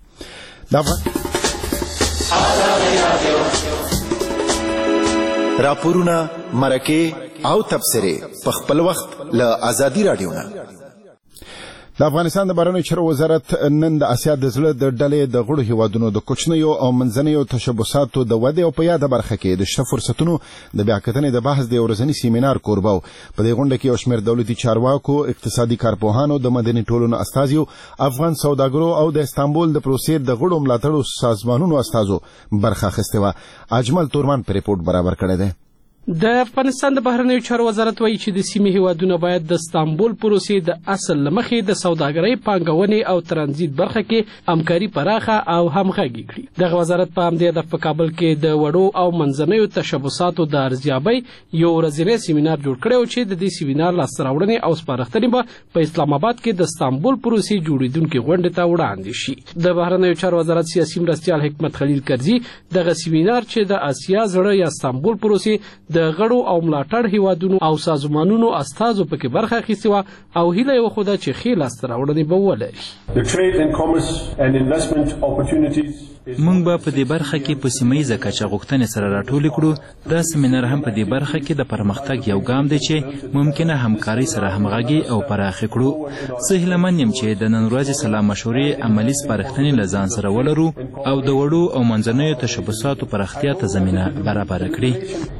راپورونه، مرکې او تبصرې په خپل وخت له ازادي راډیو نه. د افغانستان د بهرنیو چارو وزارت نن د اسیا د زړه د ډلې د غړو هیوادونو د کوچنیو او منځنیو تشبثاتو د ودې او په یاده برخه کې د شته فرصتونو د بیاکتنې د بحث د یو ورځني سیمینار کوربه و. په دې غونډه کې یو شمېر دولتي چارواکو، اقتصادي کارپوهانو، د مدني ټولنو استازیو، افغان سوداګرو او د استانبول د پروسې د غړو ملاتړو سازمانونو استازو برخه اخیستې وه. اجمل تورمان په ریپورت برابر کړی دی. د افغانستان د بهرنیو چارو وزارت وایي چې د سیمې هیوادونه باید د استانبول پروسې د اصل له مخې د سوداګرۍ، پانګونې او ترانزیت برخه کې همکاري پراخه او همغږي کړي. دغه وزارت په همدې هدف په کابل کې د وړو او منځنیو تشبثاتو د ارزیابۍ یو ورځنی سیمینار جوړ کړی و چې د دې سیمینار لاسته راوړنې او سپارښتنې به په اسلام آباد کې د استانبول پروسې جوړېدونکې غونډې ته وړاندې شي. د بهرنیو چارو وزارت سیاسي مرستیال حکمت خلیل کرزي دغه سیمینار چې د اسیا زړه یا استانبول پروسې د غړو او ملاتړ هیوادونو او سازمانونو استازو پکې برخه اخیستې وه او هیله یې وښوده چې ښې لاسته راوړنې به ولري. موږ به په دې برخه کې په سیمه ییزه کچه غوښتنې سره راټولې کړو. دا سیمینار هم په دې برخه کې د پرمختګ یو ګام دی چې ممکنه همکارۍ سره همغږي او پراخې کړو. زه هیلهمند یم چې د نن ورځې سلا مشورې عملي سپارښتنې له ځان سره ولرو او د وړو او منځنیو تشبثاتو پراختیا ته زمینه برابره کړي.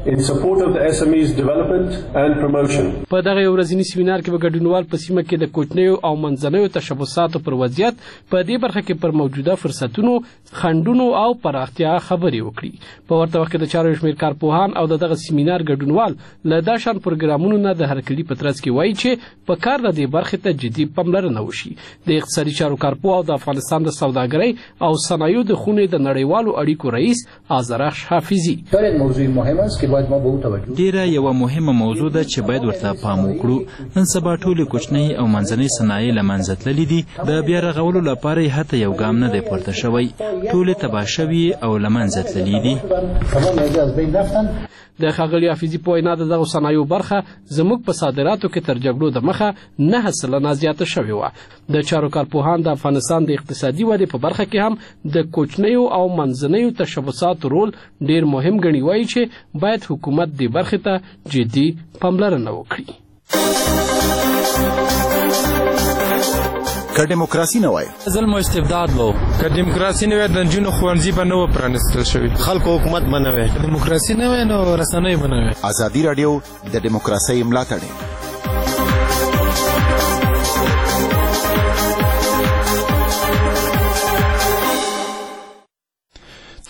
په دغه ورځني سیمینار کې به ګډونوال په سیمه کې د کوچنیو او منځنیو تشبثاتو پر وضعیت، په دې برخه کې پر موجوده فرصتونو، خنډونو او پراختیا خبرې وکړي. په ورته وخت کې د چارو شمېر کارپوهان او دغه سیمینار ګډونوال له دا شان پروګرامونو نه د هرکلي په ترڅ کې وایي چې په کار د دې برخې ته جدي پاملرنه وشي. د اقتصادي چارو کارپوه او د افغانستان د سوداګرۍ او صنایعو د خونې د نړیوالو اړیکو رئیس آذرخش حافظي ډیره یو مهمه موضوع ده چې باید ورته پام وکړو. نن سبا ټولې کوچنۍ او منځنۍ صنایع له منځه تللي دي. د بیا رغولو لپاره یې حتی یو ګام نه دی پورته شوی. ټولې تباه شوي او له منځه تللي دي. د ښاغلي حافظي په وینا د دغو صنایعو برخه زموږ په صادراتو کې تر جګړو د مخه نهه سلنه زیاته شوې وه. د چارو کارپوهان د افغانستان د اقتصادي ودې په برخه کې هم د کوچنیو او منځنیو تشبثاتو رول ډیر مهم ګڼي. وایي چې باید حکومت دې برخې ته جدي پاملرنه وکړي. که دیموکراسي نه وای، ظلم او استبداد وو. که دیموکراسي نه وای، د نجونو ښوونځي به نه و پرانیستل شوي. خلکو حکومت به نه وای. که دیموکراسي نه وای، نو رسنۍ به نه وای. ازادي راډیو د دیموکراسۍ ملاتړی.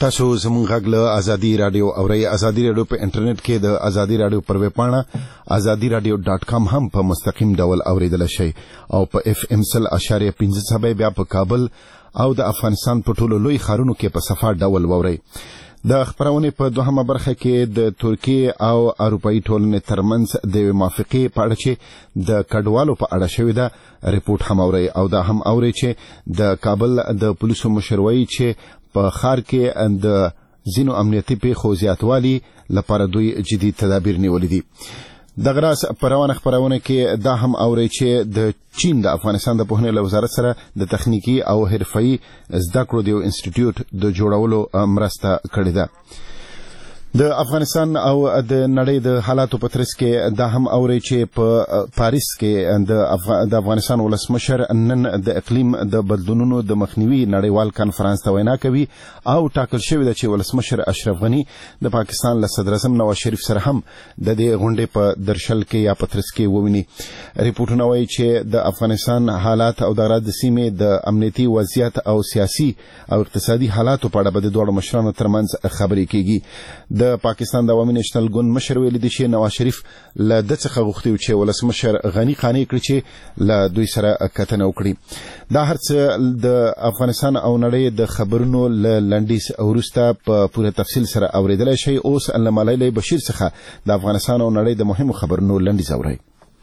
تاسو زموږ غږ له ازادي رادیو اورئ. ازادي رادیو په انټرنیټ کې د ازادي رادیو پر ویب پاڼه ازادي رادیو ډاټ کام هم په مستقیم ډول اوریدل شي او په اف ام سل اشاریه پنځه څبې بیا په کابل او د افغانستان په ټولو لوی ښارونو کې په صفه ډول ووري. د خبرونې په دوهمه برخه کې د ترکیه او اروپאי ټولنې ترمنځ د موافقې په اړه چې د کډوالو په اړه شوې ده ریپورت هم اوري او دا هم اوري چې د کابل د پولیسو مشروي چې په ښار کې د ځینو امنیتي پیښو زیاتوالي لپاره دوی جدي تدابیر نیولي دي. د غراس پروانه خبرونه کې دا هم اوري چې د چین د افغانستان د پوهنې له وزارت سره د تخنیکی او حرفي زده کړو د انسټیټیوټ د جوړولو مرسته کړې ده. د افغانستان او د نړۍ د حالاتو په ترڅ کې دا هم اوري چې په پاریس کې د افغان د افغانستان ولسمشر نن د اقلیم د بدلونونو د مخنیوي نړیوال کانفرنس ته وینا کوي او ټاکل شوی دی چې ولسمشر اشرف غنی د پاکستان له صدر اعظم نواز شریف سره هم د دې غونډې په درشل کې یا په ترڅ کې وویني. ریپورتونه وایي چې د افغانستان حالات او د غرب سیمې د امنیتي وضعیت او سیاسي او اقتصادي حالاتو په اړه به د دوه مشرانو ترمنځ خبرې کیږي. د پاکستان د عوامي نېشنل ګوند مشر ویلي دی چې نواز شریف له د څخه غوښتي چې ولسمشر غنی قانع کړي چې له دوی سره کتنه وکړي. دا هرڅه د افغانستان او نړۍ د خبرونو له لنډیز وروسته په پوره تفصیل سره اوریدلای شي. اوس علامه بشیر څخه د افغانستان او نړۍ د مهمو خبرونو لنډیز اورئ.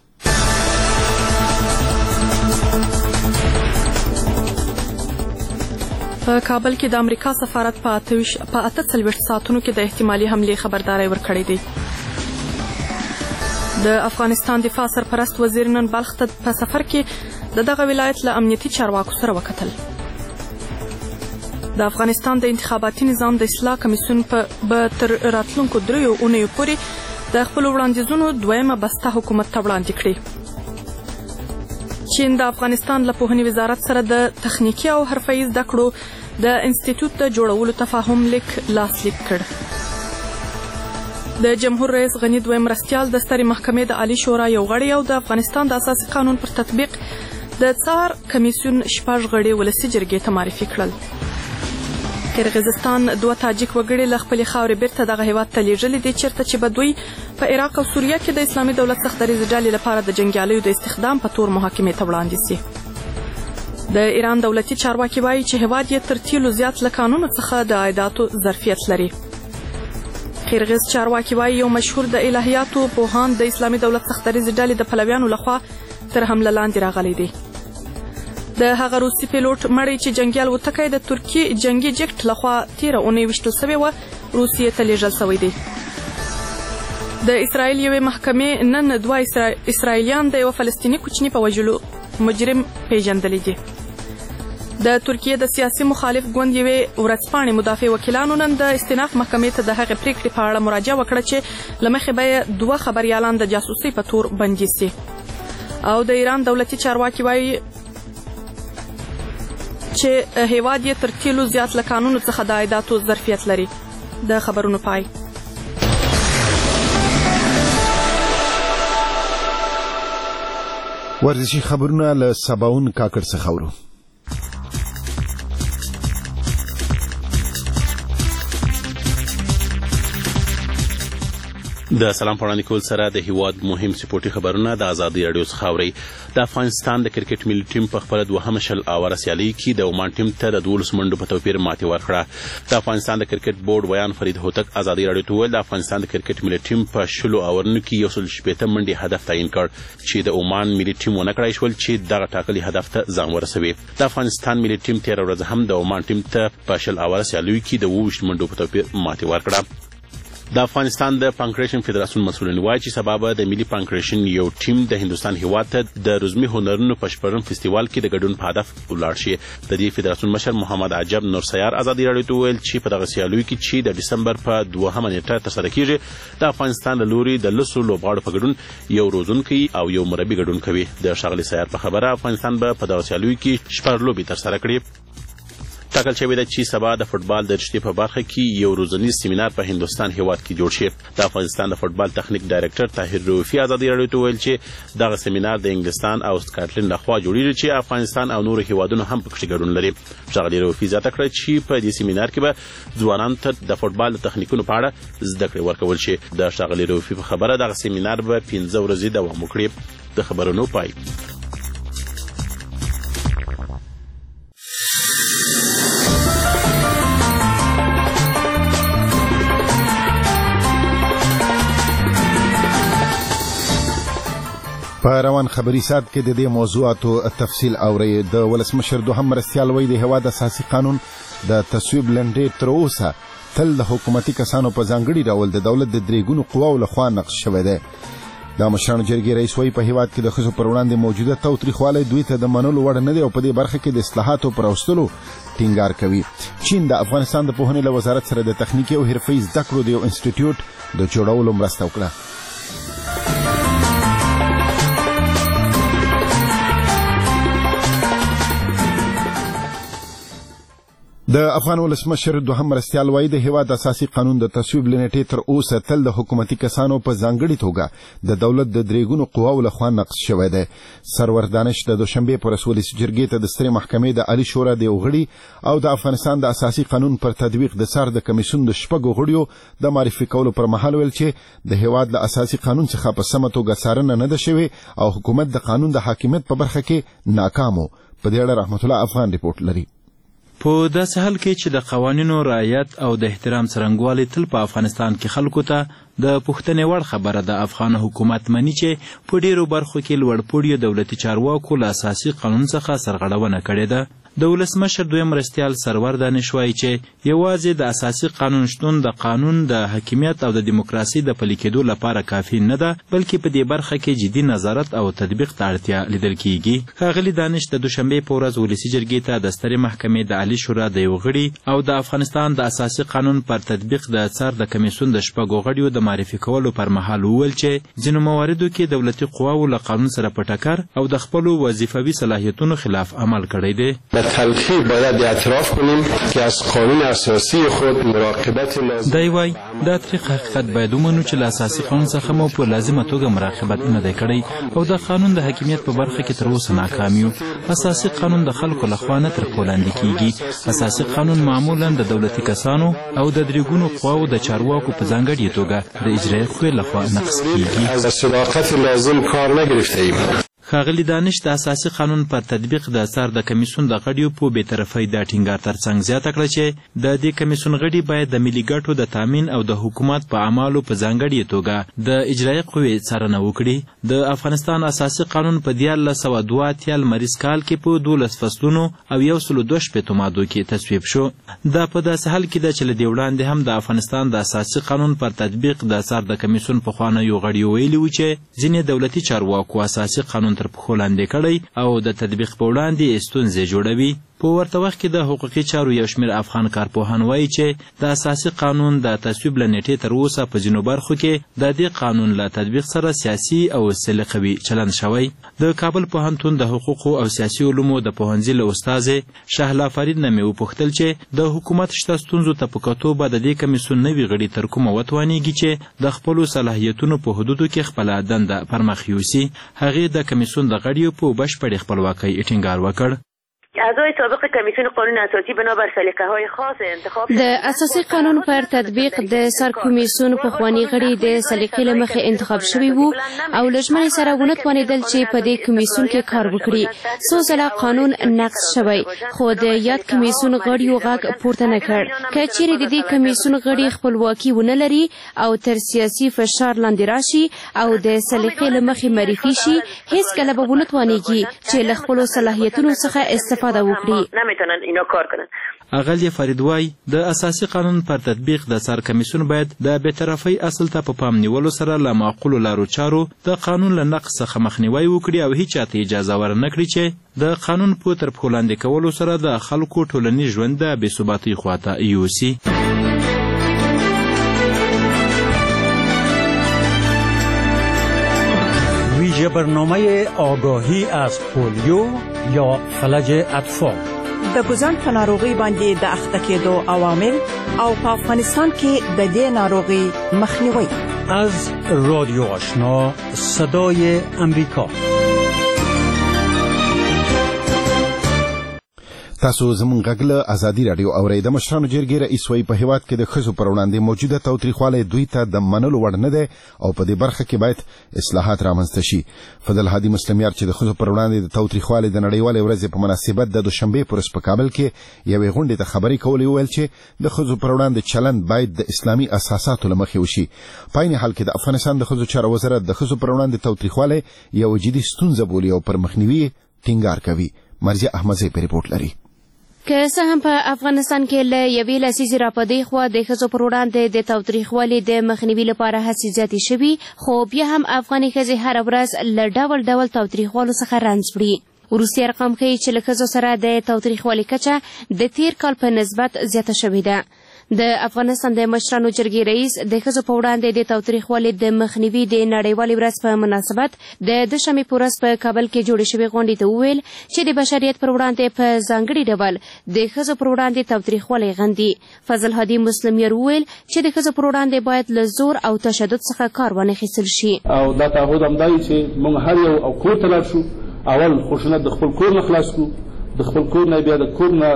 په کابل کې د امریکا سفارت په اته څلوېښت ساعتونو کې د احتمالي حملې خبرداری ورکړی دی. د افغانستان دفاع سرپرست وزیر نن بلخ ته په سفر کې د دغه ولایت له امنیتي چارواکو سره وکتل. د افغانستان د انتخاباتي نظام د اصلاح کمیسیون به تر راتلونکو دریو اونیو پورې د خپلو وړاندیزونو دویمه بسته حکومت ته وړاندې کړي. چین د افغانستان له پوهنې وزارت سره د تخنیکی او حرفه‌ای زده کړو د انسټیټیوټ د جوړولو تفاهم لیک لاسلیک کړ. د جمهور رئیس غنی دویم مرستیال د سترې محکمې د عالی شورا یو غړی او د افغانستان د اساسي قانون پر تطبیق د څار کمیسیون شپږ غړي ولسي جرګې ته معرفي کړل. قرغیزستان دوه تاجک وګړي له خپلې خاورې بیرته دغه هیواد ته لیږلي دي چیرته چې به دوی په عراق او سوریه کې د اسلامي دولت څخه دریځ ډلې لپاره د جنګیالیو د استخدام په تور محاکمې ته وړاندې سي. د ایران دولتي چارواکي وایي چې هیواد یې تر تیلو زیات له قانونو څخه د عایداتو ظرفیت لري. قرغیز چارواکي وایي یو مشهور د الهیاتو پوهان د اسلامي دولت څخه دریځ ډلې د پلویانو لخوا تر حمله لاندې راغلي دي. د هغه روسي پیلوټ مړی چې جنګیال وتکی د ترکي جنگي جیټ لخوا تیره اونۍ ویشتل سوی و روسیې ته لیږل سوی دی. د اسرائیل یوې محکمې نن دوه اسرائیلیان د یو فلسطیني کوچني په وژلو مجرم پیژندلی دي. د ترکیې د سیاسي مخالف ګوند یوې ورځپاڼې مدافع وکیلانو نن د استیناف محکمې ته د هغې پریکړې په اړه مراجعه وکړه چې له مخې به یې دوه خبریالان د جاسوسۍ په تور بندي سي. او د ایران دولتي چارواکي وایي چې هیواد یې تر تیلو زیات له قانونو څخه د عایداتو ظرفیت لري. د خبرونو پای. ورزشي خبرونه له سباون کاکړ څخه اورو. د سلام پړاندې کول سره د هیواد مهم سپورتي خبرونه د ازادي رادیو څخه اورئ. د افغانستان د کرکټ ملي ټیم په خپل دوهمه شل اوره سیالي کې د عمان ټیم ته د دولس منډو په توپیر ماتې ورکړه. د افغانستان د کرکټ بورډ ویان فرید هوتک ازادي رادیو ته وویل د افغانستان د کرکټ ملي ټیم په شلو اورونو کې یو سل شپېته منډې هدف تعیین کړ چې د عمان ملي ټیم ونه کړای شول چې دغه ټاکلي هدف ته ځان ورسوي. د افغانستان ملي ټیم تېره ورځ هم د عمان ټیم ته په شل اوره سیالیو کې د اووه ویشت منډو په توپیر ماتې ورکړه. د افغانستان د پانکریشن فدراسیون مسؤلین وایي چې سبا به د ملي پانکریشن یو ټیم د هندوستان هیواد ته د رزمي هنرونو په شپږم فستیوال کې د ګډون په هدف ولاړ شي. د دې فدراسیون مشر محمد عجب نورسیار ازادي رادیو ته ویل چې په دغه سیالیو کې چې د ډسمبر په دوهمه نیټه ترسره کیږي د افغانستان له لوري د لسو لوبغاړو په ګډون یو روزونکی او یو مربي ګډون کوي. د ښاغلي سیار په خبره افغانستان به په دغه سیالیو کې شپږ لوبې ترسره کړي. ټاکل شوې ده چې سبا د فوټبال د رشتې په برخه کې یو روزنیز سیمینار په هندوستان هیواد کې جوړ شي. د افغانستان د فوټبال تخنیک ډایرکټر طاهر روفي ازادي راډیو ته ویل چې دغه سیمینار د انګلستان او سکاټلند لخوا جوړیږي چې افغانستان او نورو هیوادونو هم پکې ګډون لري. ښاغلي روفي زیاته کړه چې په دې سیمینار کې به ځوانانو ته د فوټبال د تخنیکونو په اړه زده کړې ورکول شي. د ښاغلي روفي په خبره دغه سیمینار به پنځه ورځې دوام وکړي. د خبرونو پای. په روان خبري سات کې د دې موضوعاتو تفصیل اوري. د ولسمشر دوهم مرستیال وایي د هیواد اساسي قانون د تصویب لنډې تر اوسه تل د حکومتي کسانو په ځانګړي ډول د دولت د درې ګونو قواو لخوا نقش شوی دی. د مشرانو جرګې رئیس وایي په هیواد کې د ښځو پر وړاندې موجوده تاوتریخوالی دوی ته د منلو وړ نه دی او په دې برخه کې د اصلاحاتو پر راوستلو ټینګار کوي. چین د افغانستان د پوهنې له وزارت سره د تخنیکي او حرفي زده کړو د یو انسټیټیوټ د جوړولو مرسته وکړه. د افغان ولسمشر دوهم مرستیال وایي د هیواد اساسي قانون د تصویب لنټې تر اوسه تل د حکومتي کسانو په ځانګړي توګه د دولت د درې ګونو قواو لخوا نقض شوی دی. سرور دانش د دوشنبې په ورځ ولسي جرګې ته د سترې محکمې د عالي شورا د یو غړي او د افغانستان د اساسي قانون پر تطبیق د څار د کمیسیون د شپږو غړیو د معرفي کولو پر مهال ویل چې د هیواد له اساسي قانون څخه په سمه توګه څارنه نه ده شوې او حکومت د قانون د حاکمیت په برخه کې ناکام و. په دې اړه رحمت الله افغان ریپورت لري. په داسې حال کې چې د قوانینو رعایت او د احترام څرنګوالی تل په افغانستان کې خلکو ته د پوښتنې وړ خبره د افغان حکومت مني چې په ډیرو برخو کې لوړپوړیو دولتي چارواکو له اساسي قانون څخه سرغړونه کړې ده. د ولسمشر دویم مرستیال سرور دانش وایي چې یوازې د اساسي قانون شتون د قانون د حاکمیت او د دیموکراسي د پلي کېدو لپاره کافي نه ده بلکې په دې برخه کې جدي نظارت او تطبیق ته اړتیا لیدل کیږي. ښاغلي دانش د دوشنبې په ورځ ولسي جرګې ته د سترې محکمې د عالي شورا د یو غړي او د افغانستان د اساسي قانون پر تطبیق د څار د کمیسیون د شپږو غړیو د معرفي کولو پر مهال وویل چې ځینو مواردو کې دولتي قواو له قانون سره په ټکر او د خپلو وظیفوي صلاحیتونو خلاف عمل کړی دی. تلخیص باید اعتراف کنیم که از قانون اساسی خود مراقبت لازم. دی وای دا تاریخ حقیقت باید ومنو چې له اساسي قانون څخه مو په لازمه توګه مراقبت نه دی کړی او د قانون د حاکمیت په برخه کې تر اوسه ناکام یو. اساسي قانون د خلکو لخوا نه تر پښو لاندې کیږي. اساسي قانون معمولا د دولتي کسانو او د درې ګونو قواو د چارواکو په ځانګړې توګه د اجرایي قوې لخوا نقض کیږي. از صداقت لازم کار نگرفته ایم. ښاغلي دانش د اساسي قانون پر تطبیق د څار د کمیسیون د غړیو په بېطرفۍ د ټینګار ترڅنګ زیاته کړه چې د دې کمیسیون غړي باید د ملي ګټو د تامین او د حکومت په اعمالو په ځانګړې توګه د اجرایي قوې څارنه وکړي. د افغانستان اساسي قانون په دیارلس سوه دوه اتیا لمریز کال کې په دولس فصلونو او یو سلو دوه شپېتو مادو کې تصویب شو. دا په داسې حال کې ده چې له دې وړاندې هم د افغانستان د اساسي قانون پر تطبیق د څار د کمیسیون پخوانیو غړیو ویلي وو چې ځینې دولتي چارواکو اساسي قانون تر پښو لاندې کړی او د تطبیق په وړاندې ستونزې جوړوي. په ورته وخت کې د حقوقي چارو یو شمېر افغان کارپوهان وایي چې د اساسي قانون د تصویب له نیټې تر اوسه په ځینو برخو کې د دې قانون له تطبیق سره سیاسي او سلیقوي چلند شوی. د کابل پوهنتون د حقوقو او سیاسي علومو د پوهنځي له استاذې شهلا فرید نه مې وپوښتل چې د حکومت شته ستونزو ته په کتو به د دې کمیسیون نوي غړي تر کومه وتوانیږي چې د خپلو صلاحیتونو په حدودو کې خپله دنده پرمخ یوسي. هغې د کمیسیون د غړیو په بشپړې خپلواکۍ ټینګار وکړ. اعضای سابق کمیسیون قانون اساسی بنابر سلیقه های خاص انتخاب د اساسي قانون پر تطبیق د سر کمیسیون پخوانی غړي د سلیقې له مخې انتخاب شوي وو او له ژمنې سره ونه توانېدل چې په دې کمیسیون کې کار وکړي. څو ځله قانون نقض شوی خو د یاد کمیسیون غړیو غږ پورته نه کړ. که چیرې د دې کمیسیون غړي خپلواکي ونه لري او تر سیاسي فشار لاندې راشي او د سلیقې له مخې معرفي شي هیڅکله به ونه توانېږي چې له خپلو صلاحیتونو څخه استفاده نمیتونن اینا کار کنن. اغلی فریدوای د اساسي قانون پر تطبیق د سر کمیسیون باید د بی‌طرفۍ اصل ته په پام نیولو سره له معقولو لارو چارو د قانون له نقض څخه مخنیوی وکړي او هیڅ چاته اجازه ورنه کړي چې د قانون په تر پښو لاندې کولو سره د خلکو ټولنیز ژوند د بېثباتۍ خواته یوسي. ویژه برنامه آگاهی از پولیو یا فلج اطفال د ګوزن په ناروغي باندې د اخته کېدو عوامل او په افغانستان کې د دې ناروغي مخنیوي. از رادیو آشنا صدای امریکا. تاسو زموږ غږ له ازادي رادیو اورئ. د مشرانو جرګې رئیس وایي په هېواد کې د ښځو پر وړاندې موجوده تاوتریخوالی دوی ته د منلو وړ نه دی او په دې برخه کې باید اصلاحات رامنځته شي. فضل هادي مسلمیار چې د ښځو پر وړاندې د تاوتریخوالي د نړیوالې ورځې په مناسبت د دوشنبې په ورځ په کابل کې یوې غونډې ته خبرې کولې، وویل چې د ښځو پر وړاندې چلند باید د اسلامي اساساتو له مخې وشي. په عین حال کې د افغانستان د ښځو چارو وزارت د ښځو پر وړاندې تاوتریخوالی یو جدي ستونزه بولي او پر مخنیوي ټینګار کوي. مرضیه احمدزی په رپورټ لري. که څه هم په افغانستان کې له یوې لسیزې راپدې خوا د ښځو پر وړاندې د تاوتریخوالي د مخنیوي لپاره هڅې زیاتې شوي، خو بیا هم افغاني ښځې هره ورځ له ډول ډول تاوتریخوالو څخه رنځ وړي. وروستي ارقام ښیي چې له ښځو سره د تاوتریخوالي کچه د تیر کال په نسبت زیاته شوې ده. د افغانستان د مشرانو جرګې رئیس د ښځو په وړاندې د تاوتریخوالي د مخنیوي د نړیوالې ورځ په مناسبت د دوشنبې په ورځ په کابل کې جوړې شوې غونډې ته وویل چې د بشریت پر وړاندې په ځانګړي ډول د ښځو پر وړاندې تاوتریخوالی غندي. فضل هادي مسلمیار وویل چې د ښځو پر وړاندې باید له زور او تشدد څخه کار وانخیستل شي. او دا تعهد هم دی چې موږ هر یو او کور ته لاړ شو، اول خشونت د خپل کور نه خلاص کړو، د خپل کور نه بیا د کور نه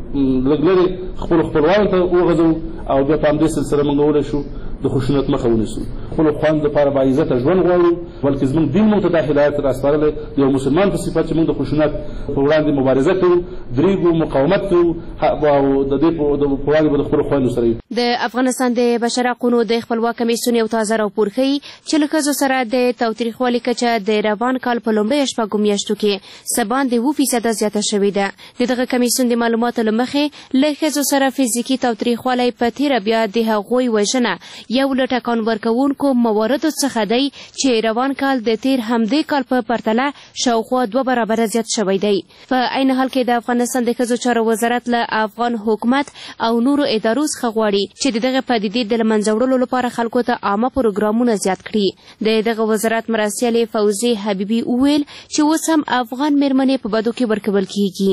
لږ لرې خپلو خپلوانو ته وغځوو او بیا په همدې سلسله موږ ولی شو د خشونت مخه ونیسو. خپلو خویندو دپاره باعزته ژوند غواړو، بلکې زموږ دین موږ ته دا هدایت راسپارلی د یو مسلمان په صفت چې موږ د خشونت په وړاندې مبارزه کوو، درېږو، مقاومت کوو او د دې په وړاندې به د خپلو خویندو سره یو. د افغانستان د بشر حقونو د خپلواک کمیسیون یو تازه راپور ښیي چې له ښځو سره د تاوتریخوالي کچه د روان کال په لومړیو شپږو میاشتو کې څه باندې اووه فیصده زیاته شوې ده. د دغه کمیسیون د معلوماتو له مخې له ښځو سره فزیکي تاوتریخوالی په تېره بیا د هغوی وژنه یو له ټکان ورکوونکو مواردو څخه دی چې روان کال د تېر همدې کال په پرتله شاوخوا دوه برابره زیات شوی دی. په عین حال کې د افغانستان د ښځو چارو وزارت له افغان حکومت او نورو ادارو څخه غواړي چې د دغه پدیدې د له منځه وړلو لپاره خلکو ته عامه پروګرامونه زیات کړي. د دغه وزارت مرستیالې فوزي حبیبي وویل چې اوس هم افغان مېرمنې په بدو کې ورکول کیږي.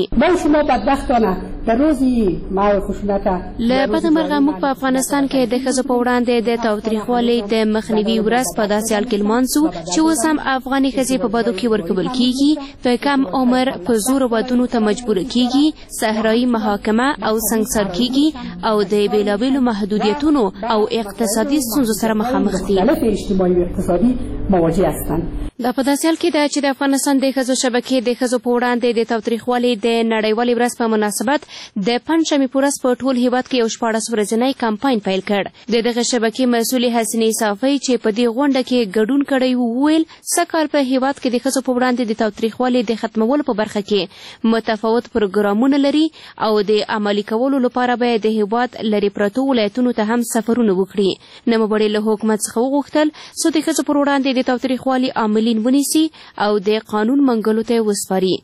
له بده مرغه موږ په افغانستان کې د ښځو په وړاندې د تاوتریخوالي د مخنیوي ورځ په داسې حال کې لمانځو چې اوس هم افغاني ښځې په بدو کې ورکول کیږي، په کم عمر په زور ودونو ته مجبوره کیږي، صحرایي محاکمه او سنګسار کیږي او د بېلابېلو محدودیتونو او اقتصادي ستونزو سره مخامخ دي. دا په داسې حال کې ده چې د افغانستان د ښځو شبکې د ښځو په وړاندې د تاوتریخوالي د نړیوالې ورځ په مناسبت د پنجشنبې په ورځ په ټول هېواد کې یو شپاړس ورځنی کمپاین پیل کړ. د دغه شبکې مسؤلې حسینې صافۍ چې په دې غونډه کې ګډون کړی و وویل سږکال په هېواد کې د ښځو په وړاندې د تاوتریخوالي د ختمولو په برخه کې متفاوت پروګرامونه لري او د عملي کولو لپاره به د هېواد لرې پرتو ولایتونو ته هم سفرونه وکړي. نوموړي له حکومت څخه وغوښتل څو د ښځو پر وړاندې د تاوتریخوالي عاملین ونیسي او د قانون منګلو ته وسپاري.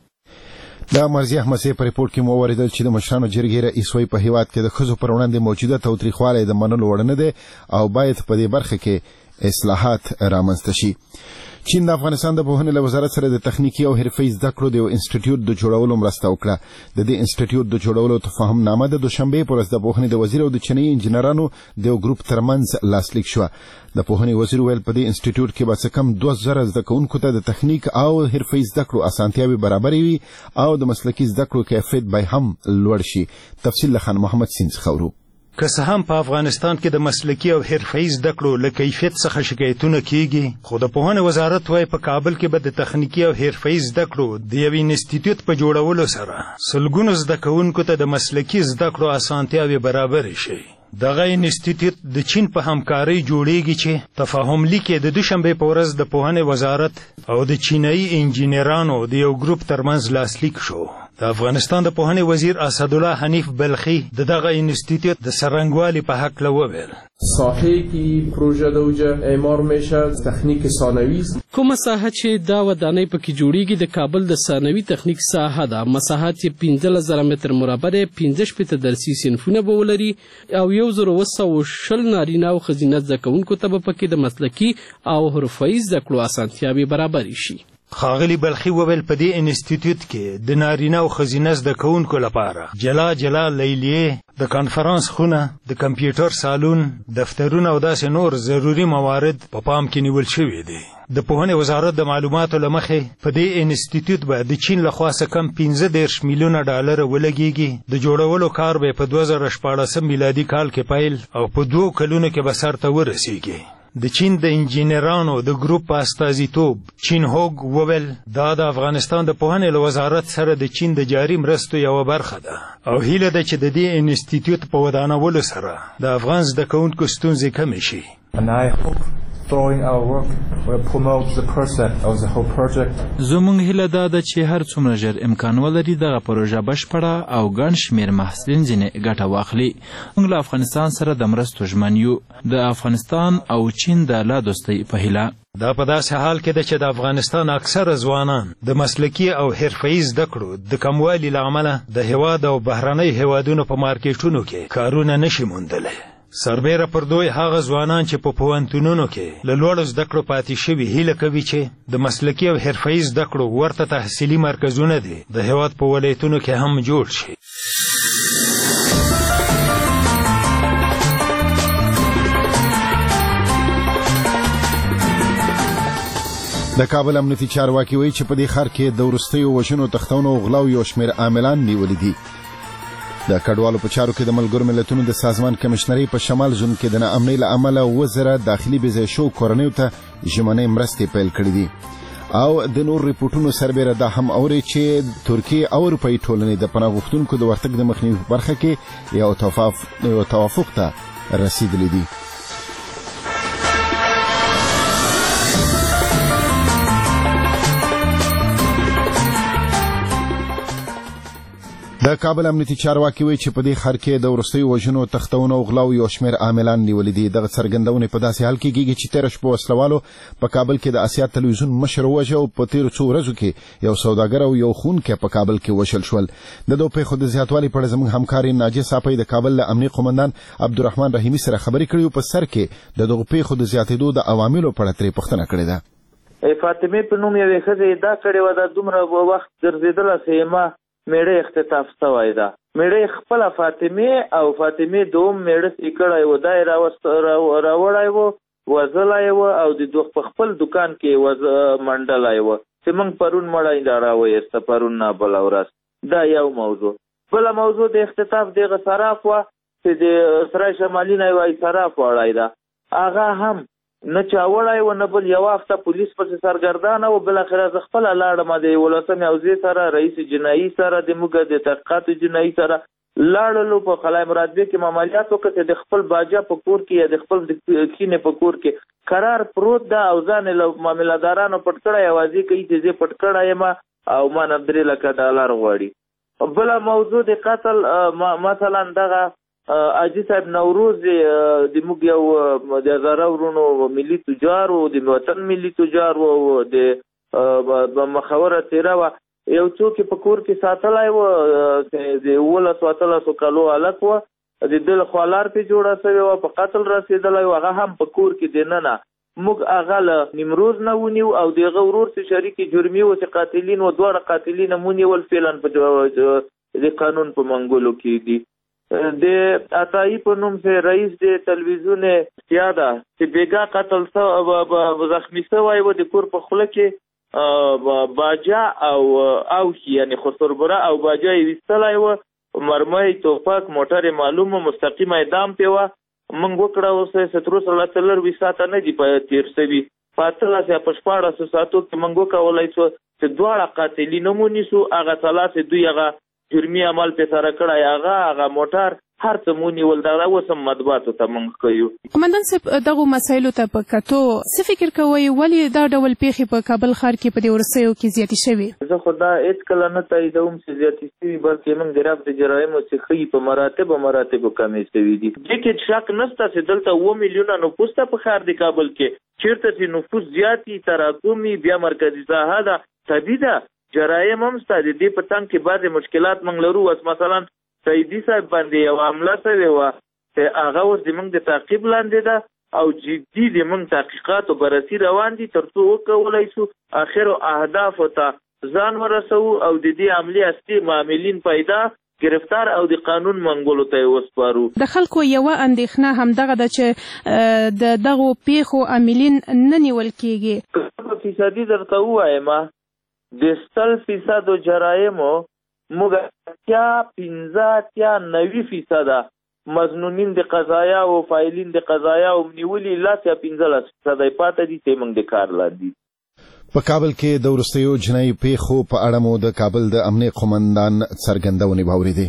دا مرضیه احمدزی په رپورټ کې مو واوریدل چې د مشرانو جرګې رئیس وایي په هېواد کې د ښځو پر وړاندې موجوده تاوتریخوالی د منلو وړ نه دی او باید په دې برخه کې اصلاحات رامنځته شي. چین د افغانستان د پوهنې له وزارت سره د تخنیکي او حرفه‌ایي زده کړو د یو انسټیټیوټ د جوړولو مرسته وکړه. د دې انسټیټیوټ د جوړولو تفاهمنامه د دوشنبې په ورځ د پوهنې د وزیر او د چینایي انجینرانو د یو ګروپ ترمنځ لاسلیک شوه. د پوهنې وزیر ویل په دې انسټیټیوټ کې به څه کم دوه زره زده کوونکو ته د تخنیک او حرفه‌ایي زده کړو اسانتیاوې برابرې وي او د مسلکي زده کړو کیفیت به هم لوړ شي. تفصیل له خان محمد سین څخه ورو. که څه هم په افغانستان کې د مسلکي او حرفه‌ایي زده کړو له کیفیت څخه شکایتونه کیږي، خو د پوهنې وزارت وايي په کابل کې به د تخنیکي او حرفه‌ایي زده کړو د یوې انسټیټیوټ په جوړولو سره سلګونو زده کوونکو ته د مسلکي زده کړو اسانتیاوې برابرې شي. دغه انسټیټیوټ د چین په همکارۍ جوړیږي چې تفاهم لیک د دوشنبې په ورځ د پوهنې وزارت او د چینایي انجینرانو د یو ګروپ ترمنځ لاسلیک شو. د افغانستان د پوهنې وزیر اسدالله حنیف بلخی د دغه انسټیټیوټ د سرنگوالي په حق وویل ساحه‌ای که پروژه دوجه اعمار میشه تخنیک ثانوی است. کومه ساحه چې دا ودانۍ پکې جوړیږي د کابل د ثانوي تخنیک ساحه ده. مساحت یې پنځلس زره متر مربع دی، پنځه شپېته درسي صنفونه به ولري او یو زر اوه سوه شل نارینه او ښځینه زده کوونکو ته به پکې د مسلکي او حرفه‌ایي زده کړو اسانتیاوې برابرې شي. ښاغلي بلخي وویل په دې انسټیټیوټ کې د نارینه او ښځینه زده کوونکو لپاره جلا جلا لیلیې د کانفرانس خونه د کمپیوټر سالون دفترونه او داسې نور ضروري موارد په پا پام کې نیول شوي دي. د پوهنې وزارت د معلوماتو له مخې په دې انسټیټیوټ به د چین لخوا څه کم پنځه دېرش میلیونه ډالره ولګېږي. د جوړولو کار به په دوه زره شپاړسم میلادي کال کې پیل او په دوو کلونو کې به سرته ورسیږي. د چین د انجینرانو د ګروپ په استازیتوب چین هوګ وویل دا د افغانستان د پوهنې له وزارت سره د چین د جاري مرستو یوه برخه ده او هیله ده چې د دې انسټیټیوټ په ودانولو سره د افغان زده کوونکو ستونزې کمې شي. Following our work will promote the process of the whole project. زموږ هیله دا ده چې هر څومره ژر امکان ولري دغه پروژه بشپړه او ګڼ شمېر محصلین ځینې ګټه واخلي. موږ له افغانستان سره د مرستو ژمن یو د افغانستان او چین د لا دوستۍ په هیله. دا په داسې حال کې ده چې د افغانستان اکثره ځوانان د مسلکي او حرفه‌ایي زده کړو د کموالي له امله د هېواد او بهرنۍ هېوادونو په مارکیټونو کې کارونه نشي موندلی. سربیره پر دوی هغه ځوانان چې په پوهنتونونو کې له لوړو زده کړو پاتې شوي هیله کوي چې د مسلکي او حرفه‌ایي زده کړو ورته تحصیلي مرکزونه دي د هېواد په ولایتونو کې هم جوړ شي. د کابل امنیتي چارواکي وایي چې په دې ښار کې د وروستیو وژنو تښتونو او غلاو یو شمېر عاملان نیولي دي. د کډوالو په چارو کې د ملګرو ملتونو د سازمان کمشنري په شمال زون کې د ناامنۍ له امله وزره داخلي بې ځای شوو کورنیو ته ژمنۍ مرستې پیل کړې دي او د نور ریپورټونو سربیره دا هم اوري چې ترکیې او اروپایي ټولنې د پناه غوښتونکو د ورتګ د مخنیوي په برخه کې یو توافق ته رسیدلي دي. د کابل امنیتي چارواکي وایي چې په دې ښار کې د وروستیو وژنو تښتونو او غلاو یو شمېر عاملان نیولي دي. دغه څرګندونې په داسې حال کې کېږي چې تېره شپه وسلوالو په کابل کې د اسیا تلویزیون مشر ووژه او په تېرو څو ورځو کې یو سوداګر او یو ښوونکی په کابل کې وژل شول. د دغو پیښو د زیاتوالي په اړه زموږ همکارې ناجیه صافی د کابل له امنیه قومندان عبدالرحمن رحیمي سره خبرې کړې او په سر کې د دغو پیښو د زیاتېدو د عواملو په اړه ترې پوښتنه کړې ده. فاطمې په نوم یوې ښځې ادعا کړې وه دا دومره وخت ګرځېدله چې میړه اختطاف شوی ده. میړه خپله فاطمې او فاطمې دوم میړه سې کړی و دا یې راوړی و وژلی و او د په خپل دکان کې منډلی و چې موږ پرون مړی دا راویسته پرون نه بله ورځ. دا یو موضوع. بله موضوع د اختطاف دغه صراف وه چې د سرای شمالي نه یې وایي صراف وړی ده هغه هم نه چا وړی و نه بل یو هفته پولیس پسې سرګردانه و. بالاخره زه خپله لاړم د یولسمې حوزې سره رئیس جنایي سره د موږ د تحقیقاتو جنایي سره لاړلو په قلعه مرادبه کې عملیات وکړ چې د خپل باجا په کور کې یا د خپل کینې په کور کې قرار پروت ده او ځان له معاملهدارانو پټ کړی یوازې کوي چې زه پټ کړی یم او ما نه درې لکه ډالر غواړي. بله موضوع د قتل مثلا دغه حاجي صاحب نوروز د موږ یو د هزاره ورونو ملي تجار و د وطن ملي تجار و د مخوره تیره وه یو څوک په کور کې ساتلی و د اوولسو اتلسو کالو هلک و د ده لخوا لار پې جوړه شوې وه په قتل رسېدلی و هغه هم په کور کې دننه موږ هغه له نیمروز نه ونیو او د هغه ورور چې شریکې جرمي و چې قاتلین و دواړه قاتلین هم ونیول فعلا په د قانون په منګولو کې دي. د عطایي په نوم چې رئیس د تلویزیون سیاده چې بیګا قتل زخمی شوی و د کور په خوله کې باجا او اوښي یعنی خسربره او باجا یې ویستلی و مرمۍ توپک موټر معلومه مستقیم اعدام پې وه. موږ وکړه اوس سترو سره څلرویشت ساعته نه دي تېر شوي په اتلس یا په شپاړسو ساعتو کې موږ وکولی شو چې دواړه قاتلین هم ونیسو هغه څلاسې دوی هغه جرمي عمل په سره کړی هغه هغه موټر هر څه مونیول دغه اوس هم مطبوعاتو ته موږ کوو. قومندان صاحب دغو مسایلو ته په کتو څه فکر کوئ ولې دا ډول پیښې په کابل ښار کې په دې وروستیو کې زیاتې شوې؟ زه خو دا هېڅکله نه تاییدوم چې زیاتې شوي بلکې موږ د رفع د جرایمو چې ښیي په مراتبو مراتبو کمې شوي دي. دې کې شک نشته چې دلته اووه میلیونه نفوس ته په ښار د کابل کې چېرته چې نفوس زیات وي تراکم وي بیا مرکزي ساحه ده طبیعي ده جرایم هم شته. د دې په تنګ کې بعضې مشکلات موږ لرو. اوس مثلا سیدي صاحب باندې یو حمله شوې وه چې هغه اوس زموږ د تعقیب لاندې ده او جدي د موږ تحقیقات او بررسي روان دي ترڅو وکولای شو اخر اهداف ته ځان ورسو او د دې عملی اصلي معاملین پیدا گرفتار او د قانون منګولو ته وسپارو. د خلکو یو اندېښنه هم دغه د چې د دغه پیښو عاملین نه نیول کیږي. په فیصدي درته وایم د سل فیصد جرایمو موږ اتیا پنځه اتیا نوي فیصده مظنونین د قضایا او فایلین د قضایا او نیولي لاس یا پنځلس فیصده پاتې دي چې موږ د کار لاندې. په کابل کې د وروستیو جنایي پیښو په اړه مو د کابل د امنیت قومندان څرګندونې واورېدې.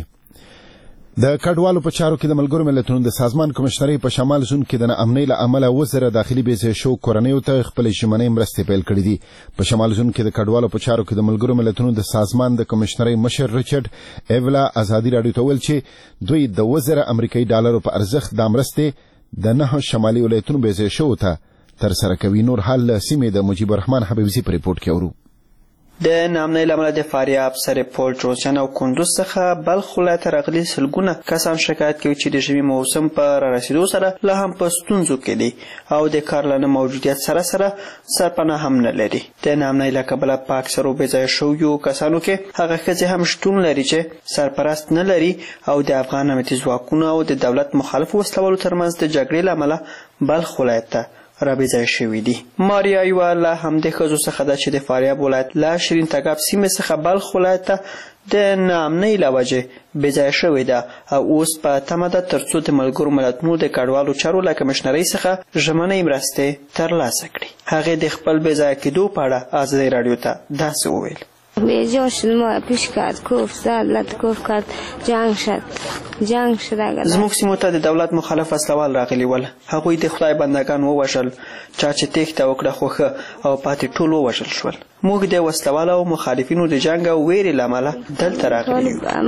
د کډوالو په چارو کې د ملګرو ملتونو د سازمان کمشنرۍ په شمال زون کې د ناامنۍ له امله وزره داخلي بېځایه شو کورنیو ته خپلې ژمنۍ مرستې پیل کړې دي. په شمال زون کې د کډوالو په چارو کې د ملګرو ملتونو د سازمان د کمشنرۍ مشر ریچارډ ایولا ازادي راډیو ته ویل چې دوی د وزره امریکایي ډالرو په ارزښت د مرستې د نه شمالي ولایتونو بېځایه شو ته تر سره کوي. نور حال سیمې د مجيب الرحمن حبیبزي په ریپورت کې اورو. د نامنۍ له امله د فاریاب، سرپل، جوزجان او کندوز څخه بلخ ولایت ته راغلي سلګونه کسان شکایت کوي چې د ژمي موسم په رارسېدو سره لا هم په ستونزو کې دي او د کار له نه موجودیت سره سره سرپناه هم نه لري. د نامنۍ له کبله په اکثرو بېځایه شویو کسانو کې هغه ښځې هم شتون لري چې سرپرست نه لري او د افغان امنیتي ځواکونو او د دولت مخالفو وسلوالو ترمنځ د جګړې له امله بلخ ولایت ته رابېځای شوي دي. ماریا یوه له همدې ښځو څخه ده چې د فاریاب ولایت له شیرین تګاب سیمې څخه بلخ ولایت ته د ناامنۍ له وجې بېځایه شوې ده او اوس په تمه ده تر څو د ملګرو ملتونو د کډوالو چارو له کمشنرۍ څخه ژمنۍ مرستې ترلاسه کړي. هغې د خپل بېځایه کېدو په اړه ازادۍ راډیو ته داسې وویل: بیجا شد، ما پیش کرد، کف زد، لط کف کرد، جنگ شد جنگ شد. زموږ سیمو ته د دولت مخالف وسلوال راغلي ول. هغوی د خدای بندگان ووژل، چا چې تېښته وکړه خو ښه او پاتې ټول ووژل شول. موږ د وسلوالو او مخالفینو د جنګ او ویرې له امله دلته راغلي یو. په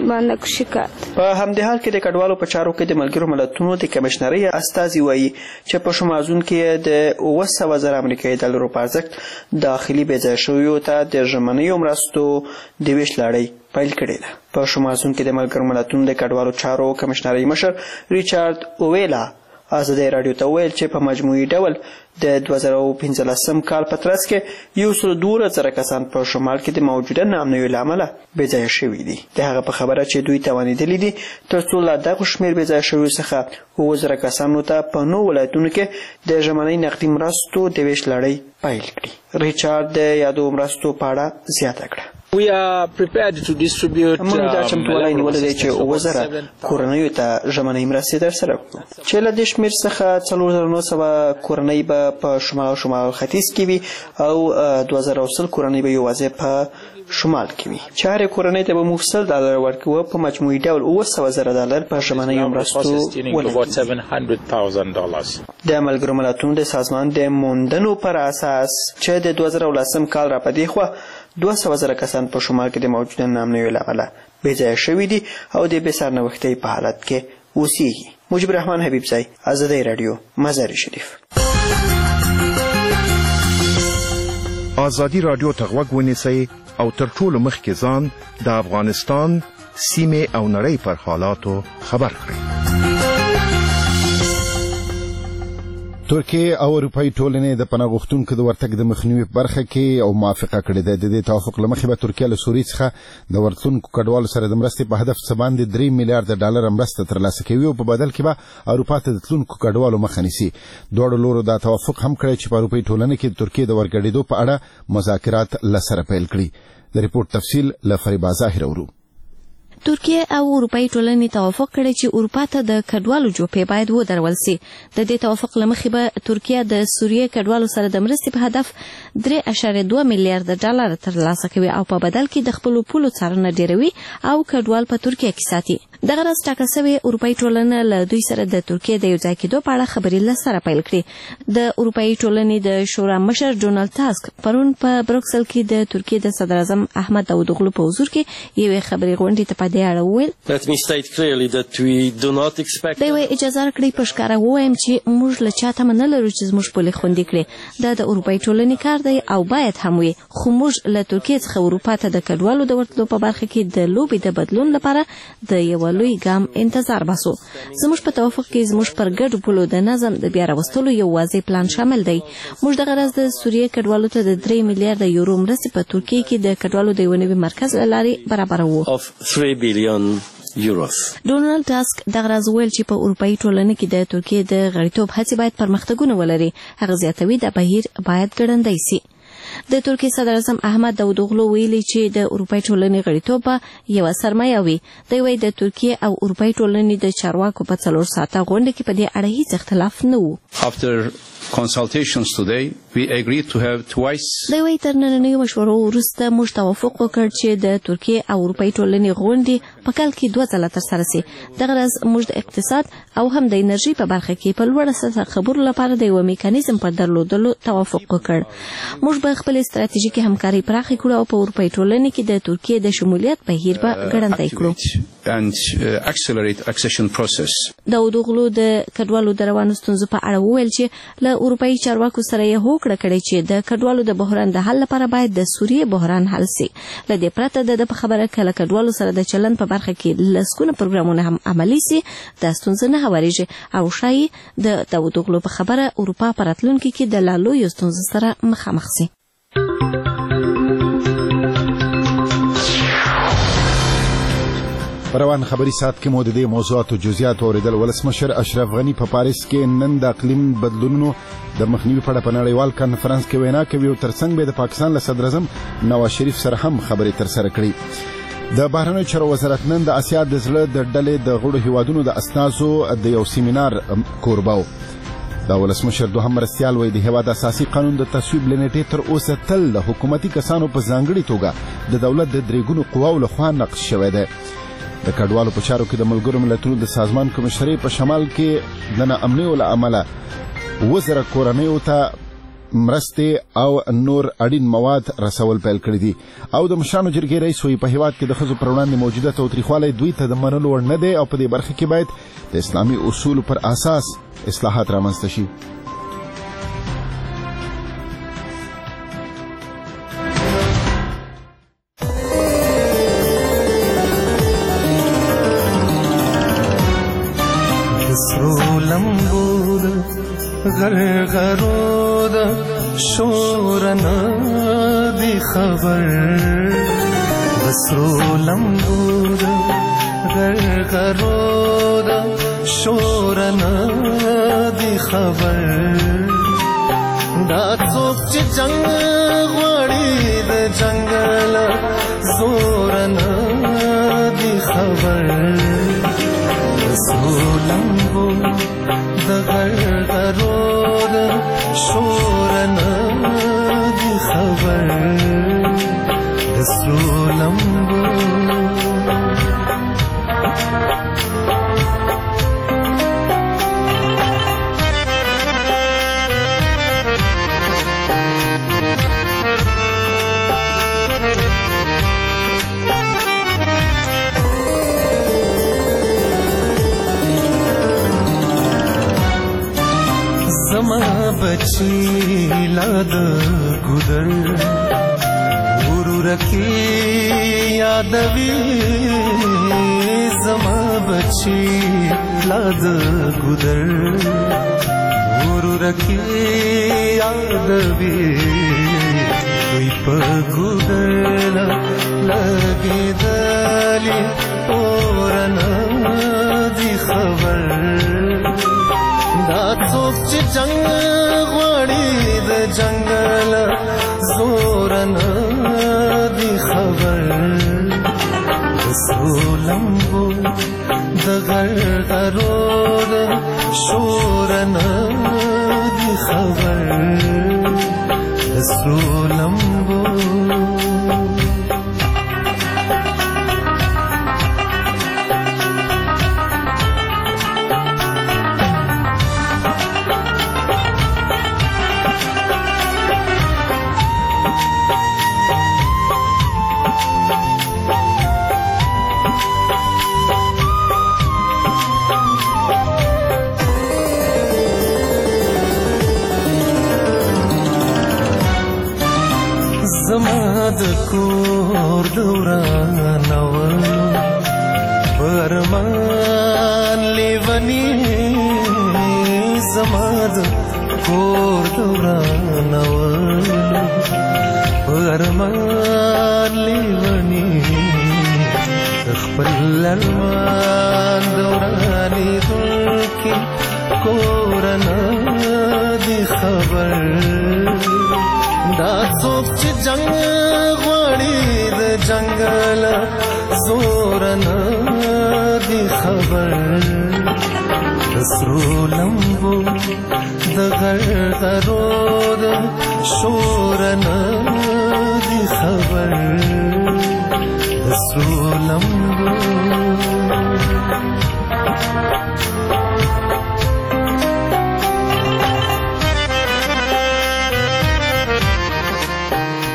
همدې حال کې د کډوالو په چارو کې د ملګرو ملتونو د کمشنرۍ استازي وایي چې په شمال زون کې د اوه سوه زره امریکایي ډالرو په ارزښت داخلي بېځایه شویو ته د ژمنیو مرستو د ویش لړۍ پیل کړې ده. په شمال زون کې د ملګرو ملتونو د کډوالو چارو کمشنرۍ مشر ریچارډ اوویلا ازادۍ راډیو ته ویل چې په مجموعي ډول د دوه زره پنځلسم کال په ترڅ کې یو سل دولس زره کسان په شمال کې د موجوده ناامنیو له امله بېځایه شوي دي. د هغه په خبره چې دوی توانېدلي دي تر څو له دغو شمېر بېځایه شویو څخه اووه زره کسانو ته په نو ولایتونو کې د ژمنۍ نقدي مرستو د ویش لړۍ پیل کړي. ریچارډ د یادو مرستو په اړه زیاته کړه: We are prepared to distribute موږ دا چمتووالی نیولی دی چې اووه زره کورنیو ته ژمنۍ مرستې ترسره کړو چې له دې شمېر څخه څلور زره نهه سوه کورنۍ به په شمال او شمال ختیځ کې وي او دوه زره او سل کورنۍ به یوازې په شمال کې وي چې هرې کورنۍ ته به موږ سل ډالر ورکوو. په مجموعي ډول اووه سوه زره ډالر په ژمنیو مرستو ولګېږي. د ملګرو ملتونو د سازمان د موندنو پر اساس چې د دوه زره لسم کال را په دې خوا دوه سوه زره کسان په شمال کې د موجوده ناامنیو له امله بېځایه شوي دي او د بې سرنوښتۍ په حالت کې اوسېږي. مجيب الرحمن حبیبزی، ازادۍ راډیو، مزار شریف. ازادي راډیو ته غوږ ونیسئ او تر ټولو مخکې ځان د افغانستان سیمې او نړۍ پر حالاتو خبر کړئ. ترکیه او اروپایي ټولنې د پناه غوښتونکو د ورتګ د مخنیوي برخه کې او موافقه کړې ده. د دې توافق له مخې به ترکیه له سوریې څخه د ورتلونکو کډوالو سره د مرستې په هدف څه باندې درې میلیارډه ډالر مرسته ترلاسه کوي او په بدل کې به اروپا ته د تلونکو کډوالو مخه نیسي. دواړو لورو دا توافق هم کړی چې په اروپایي ټولنه کې د ترکیې د ورګډېدو په اړه مذاکرات له سره پیل کړي. د ریپورت تفصیل له فریبا ظاهر اورو. ترکیه او اروپایي ټولنې توافق کړی چې اروپا ته د کډوالو جوپې باید ودرول سي. د دې توافق له مخې به ترکیه د سوریې کډوالو سره د مرستې په هدف درې اعشاریه دوه میلیارډه ډالر ترلاسه کوي او په بدل کې د خپلو پولو څارنه ډیروي او کډوال په ترکیه کې ساتي. دغه ورځ ټاکل شوې اروپایي ټولنه له دوی سره د ترکیه د یوځای کېدو په اړه خبرې له سره پیل کړې. د اروپایي ټولنې د شورا مشر ډونالد تاسک پرون په بروکسل کې د ترکیه د صدر اعظم احمد داوودوغلو په حضور کې یوې خبرې غونډې ته په دې اړه وویل: دوی اجازه راکړئ په ښکاره ووایم چې موږ له چا تمه نه لرو چې زموږ پولې خوندي کړي. دا د اروپایي ټولنې کار دی او باید هم وي، خو موږ له ترکیې څخه اروپا ته د کډوالو د ورتلو په برخه کې د لوبې د بدلون لپاره د یوه لوی ګام انتظار باسو. زموږ په توافق کې زموږ پر ګډو پولو د نظم د بیا راوستلو یو واضح پلان شامل دی. موږ د غرض د سوریې کډوالو ته د درې میلیارډ یورو مرستې په ترکیه کې د کډوالو د یو نوي مرکز له لارې برابروو. ډونالډ ټاسک دغه راز ویل چې په اروپایي ټولنه کې د ترکیې د غړیتوب هڅې باید پرمختګونه ولري. هغه زیاتوي د بهیر باید ګړندی سي. د ترکیې صدر اعظم احمد داوودوغلو ویلي چې د اروپایي ټولنې غړیتوب به یوه سرمایه وي. دی وایي د ترکیې او اروپایي ټولنې د چارواکو په څلور ساعته غونډه کې په دې اړه هیڅ اختلاف نه و. Consultations today, we agreed to have twice. دی وایي تر نننیو مشورو وروسته موږ توافق وکړ چې د ترکیې او اروپایي ټولنې غونډې په کال کې دوه ځله ترسره سي. دغه راز موږ د اقتصاد او هم د انرژي په برخه کې په لوړه سطحه خبرو لپاره د یوه میکانیزم پر درلودلو توافق وکړ. موږ به خپل ستراتیژیکي همکاري پراخه کړو او په اروپایي ټولنې کې د ترکیې د شمولیت بهیر به ګړندی کړو. And uh, accelerate accession process. داوودوغلو د کډوالو د روانو ستونزو په اړه وویل چې له اروپایي چارواکو سره یې هوکړه کړې چې د کډوالو د بحران د حل لپاره باید د سوریې بحران حل سي. له دې پرته د په خبره کله کډوالو سره د چلند په برخه کې لسګونه پروګرامونه هم عملي سي. دا ستونزه نه هوارېږي او ښایي د داوودوغلو په خبره اروپا په راتلونکي کې د لا لویو ستونزو سره مخامخ سي. روان خبري سات کې مو د دې موضوعاتو جزئیات اوریدل. ولسمشر اشرف غنی په پاریس کې نن د اقلیم بدلونونو د مخنیوي په اړه په نړیوال کانفرنس کې وینا کوي او ترڅنګ به د پاکستان له صدر اعظم نواز شریف سره هم خبرې ترسره کړي. د بهرنیو چارو وزارت نن د اسیا د زړه د ډلې د غړو هیوادونو د استازو د یو سیمینار کوربه و. د ولسمشر دوهم مرستیال وایي د هیواد اساسي قانون د تصویب لنیټې تر اوسه تل د حکومتي کسانو په ځانګړي توګه د دولت د درې ګونو قواو لخوا نقش شوی دی. د کډوالو په چارو کې د ملګرو ملتونو د سازمان کمشرۍ په شمال کې د ناامنیو له امله اووه زره کورنیو ته مرستې او نور اړین مواد رسول پیل کړي دي. او د مشرانو جرګې رئیس وایي په هیواد کې د ښځو پر وړاندې موجوده تاوتریخوالی دوی ته د منلو وړ نه دی او په دې برخه کې باید د اسلامي اصولو پر اساس اصلاحات رامنځته شي. غرغرود شورنا دی خبر بسرو لمبود غرغرود شورنا دی خبر دا څوک چې جنگ غواړي د جنگل زورنا دی خبر بسرو لمبود د غرغرود شورنا دی خبر د سرو لمبو. زما بچی لاد گدر غرور کی یادوی زما بچی لاد گدر غرور کی یادوی کوئی په گدر لگی دلی اورنا دی خبر دا څوک چې جنگ غواړي د جنگل زورنا دی خبر د سرو لمبو د غرغرود شورنا دی خبر د سرو لمبو. زما د کور دورانو فرمان لیونی زماد کور دورانول فرمان لیونی خپل ارمان دورانی دلکی کورنا دی خبر دا څوک چې جنگ غواړي د جنگل زورنا دی خبر سرو لمبو د غردارو د شورنا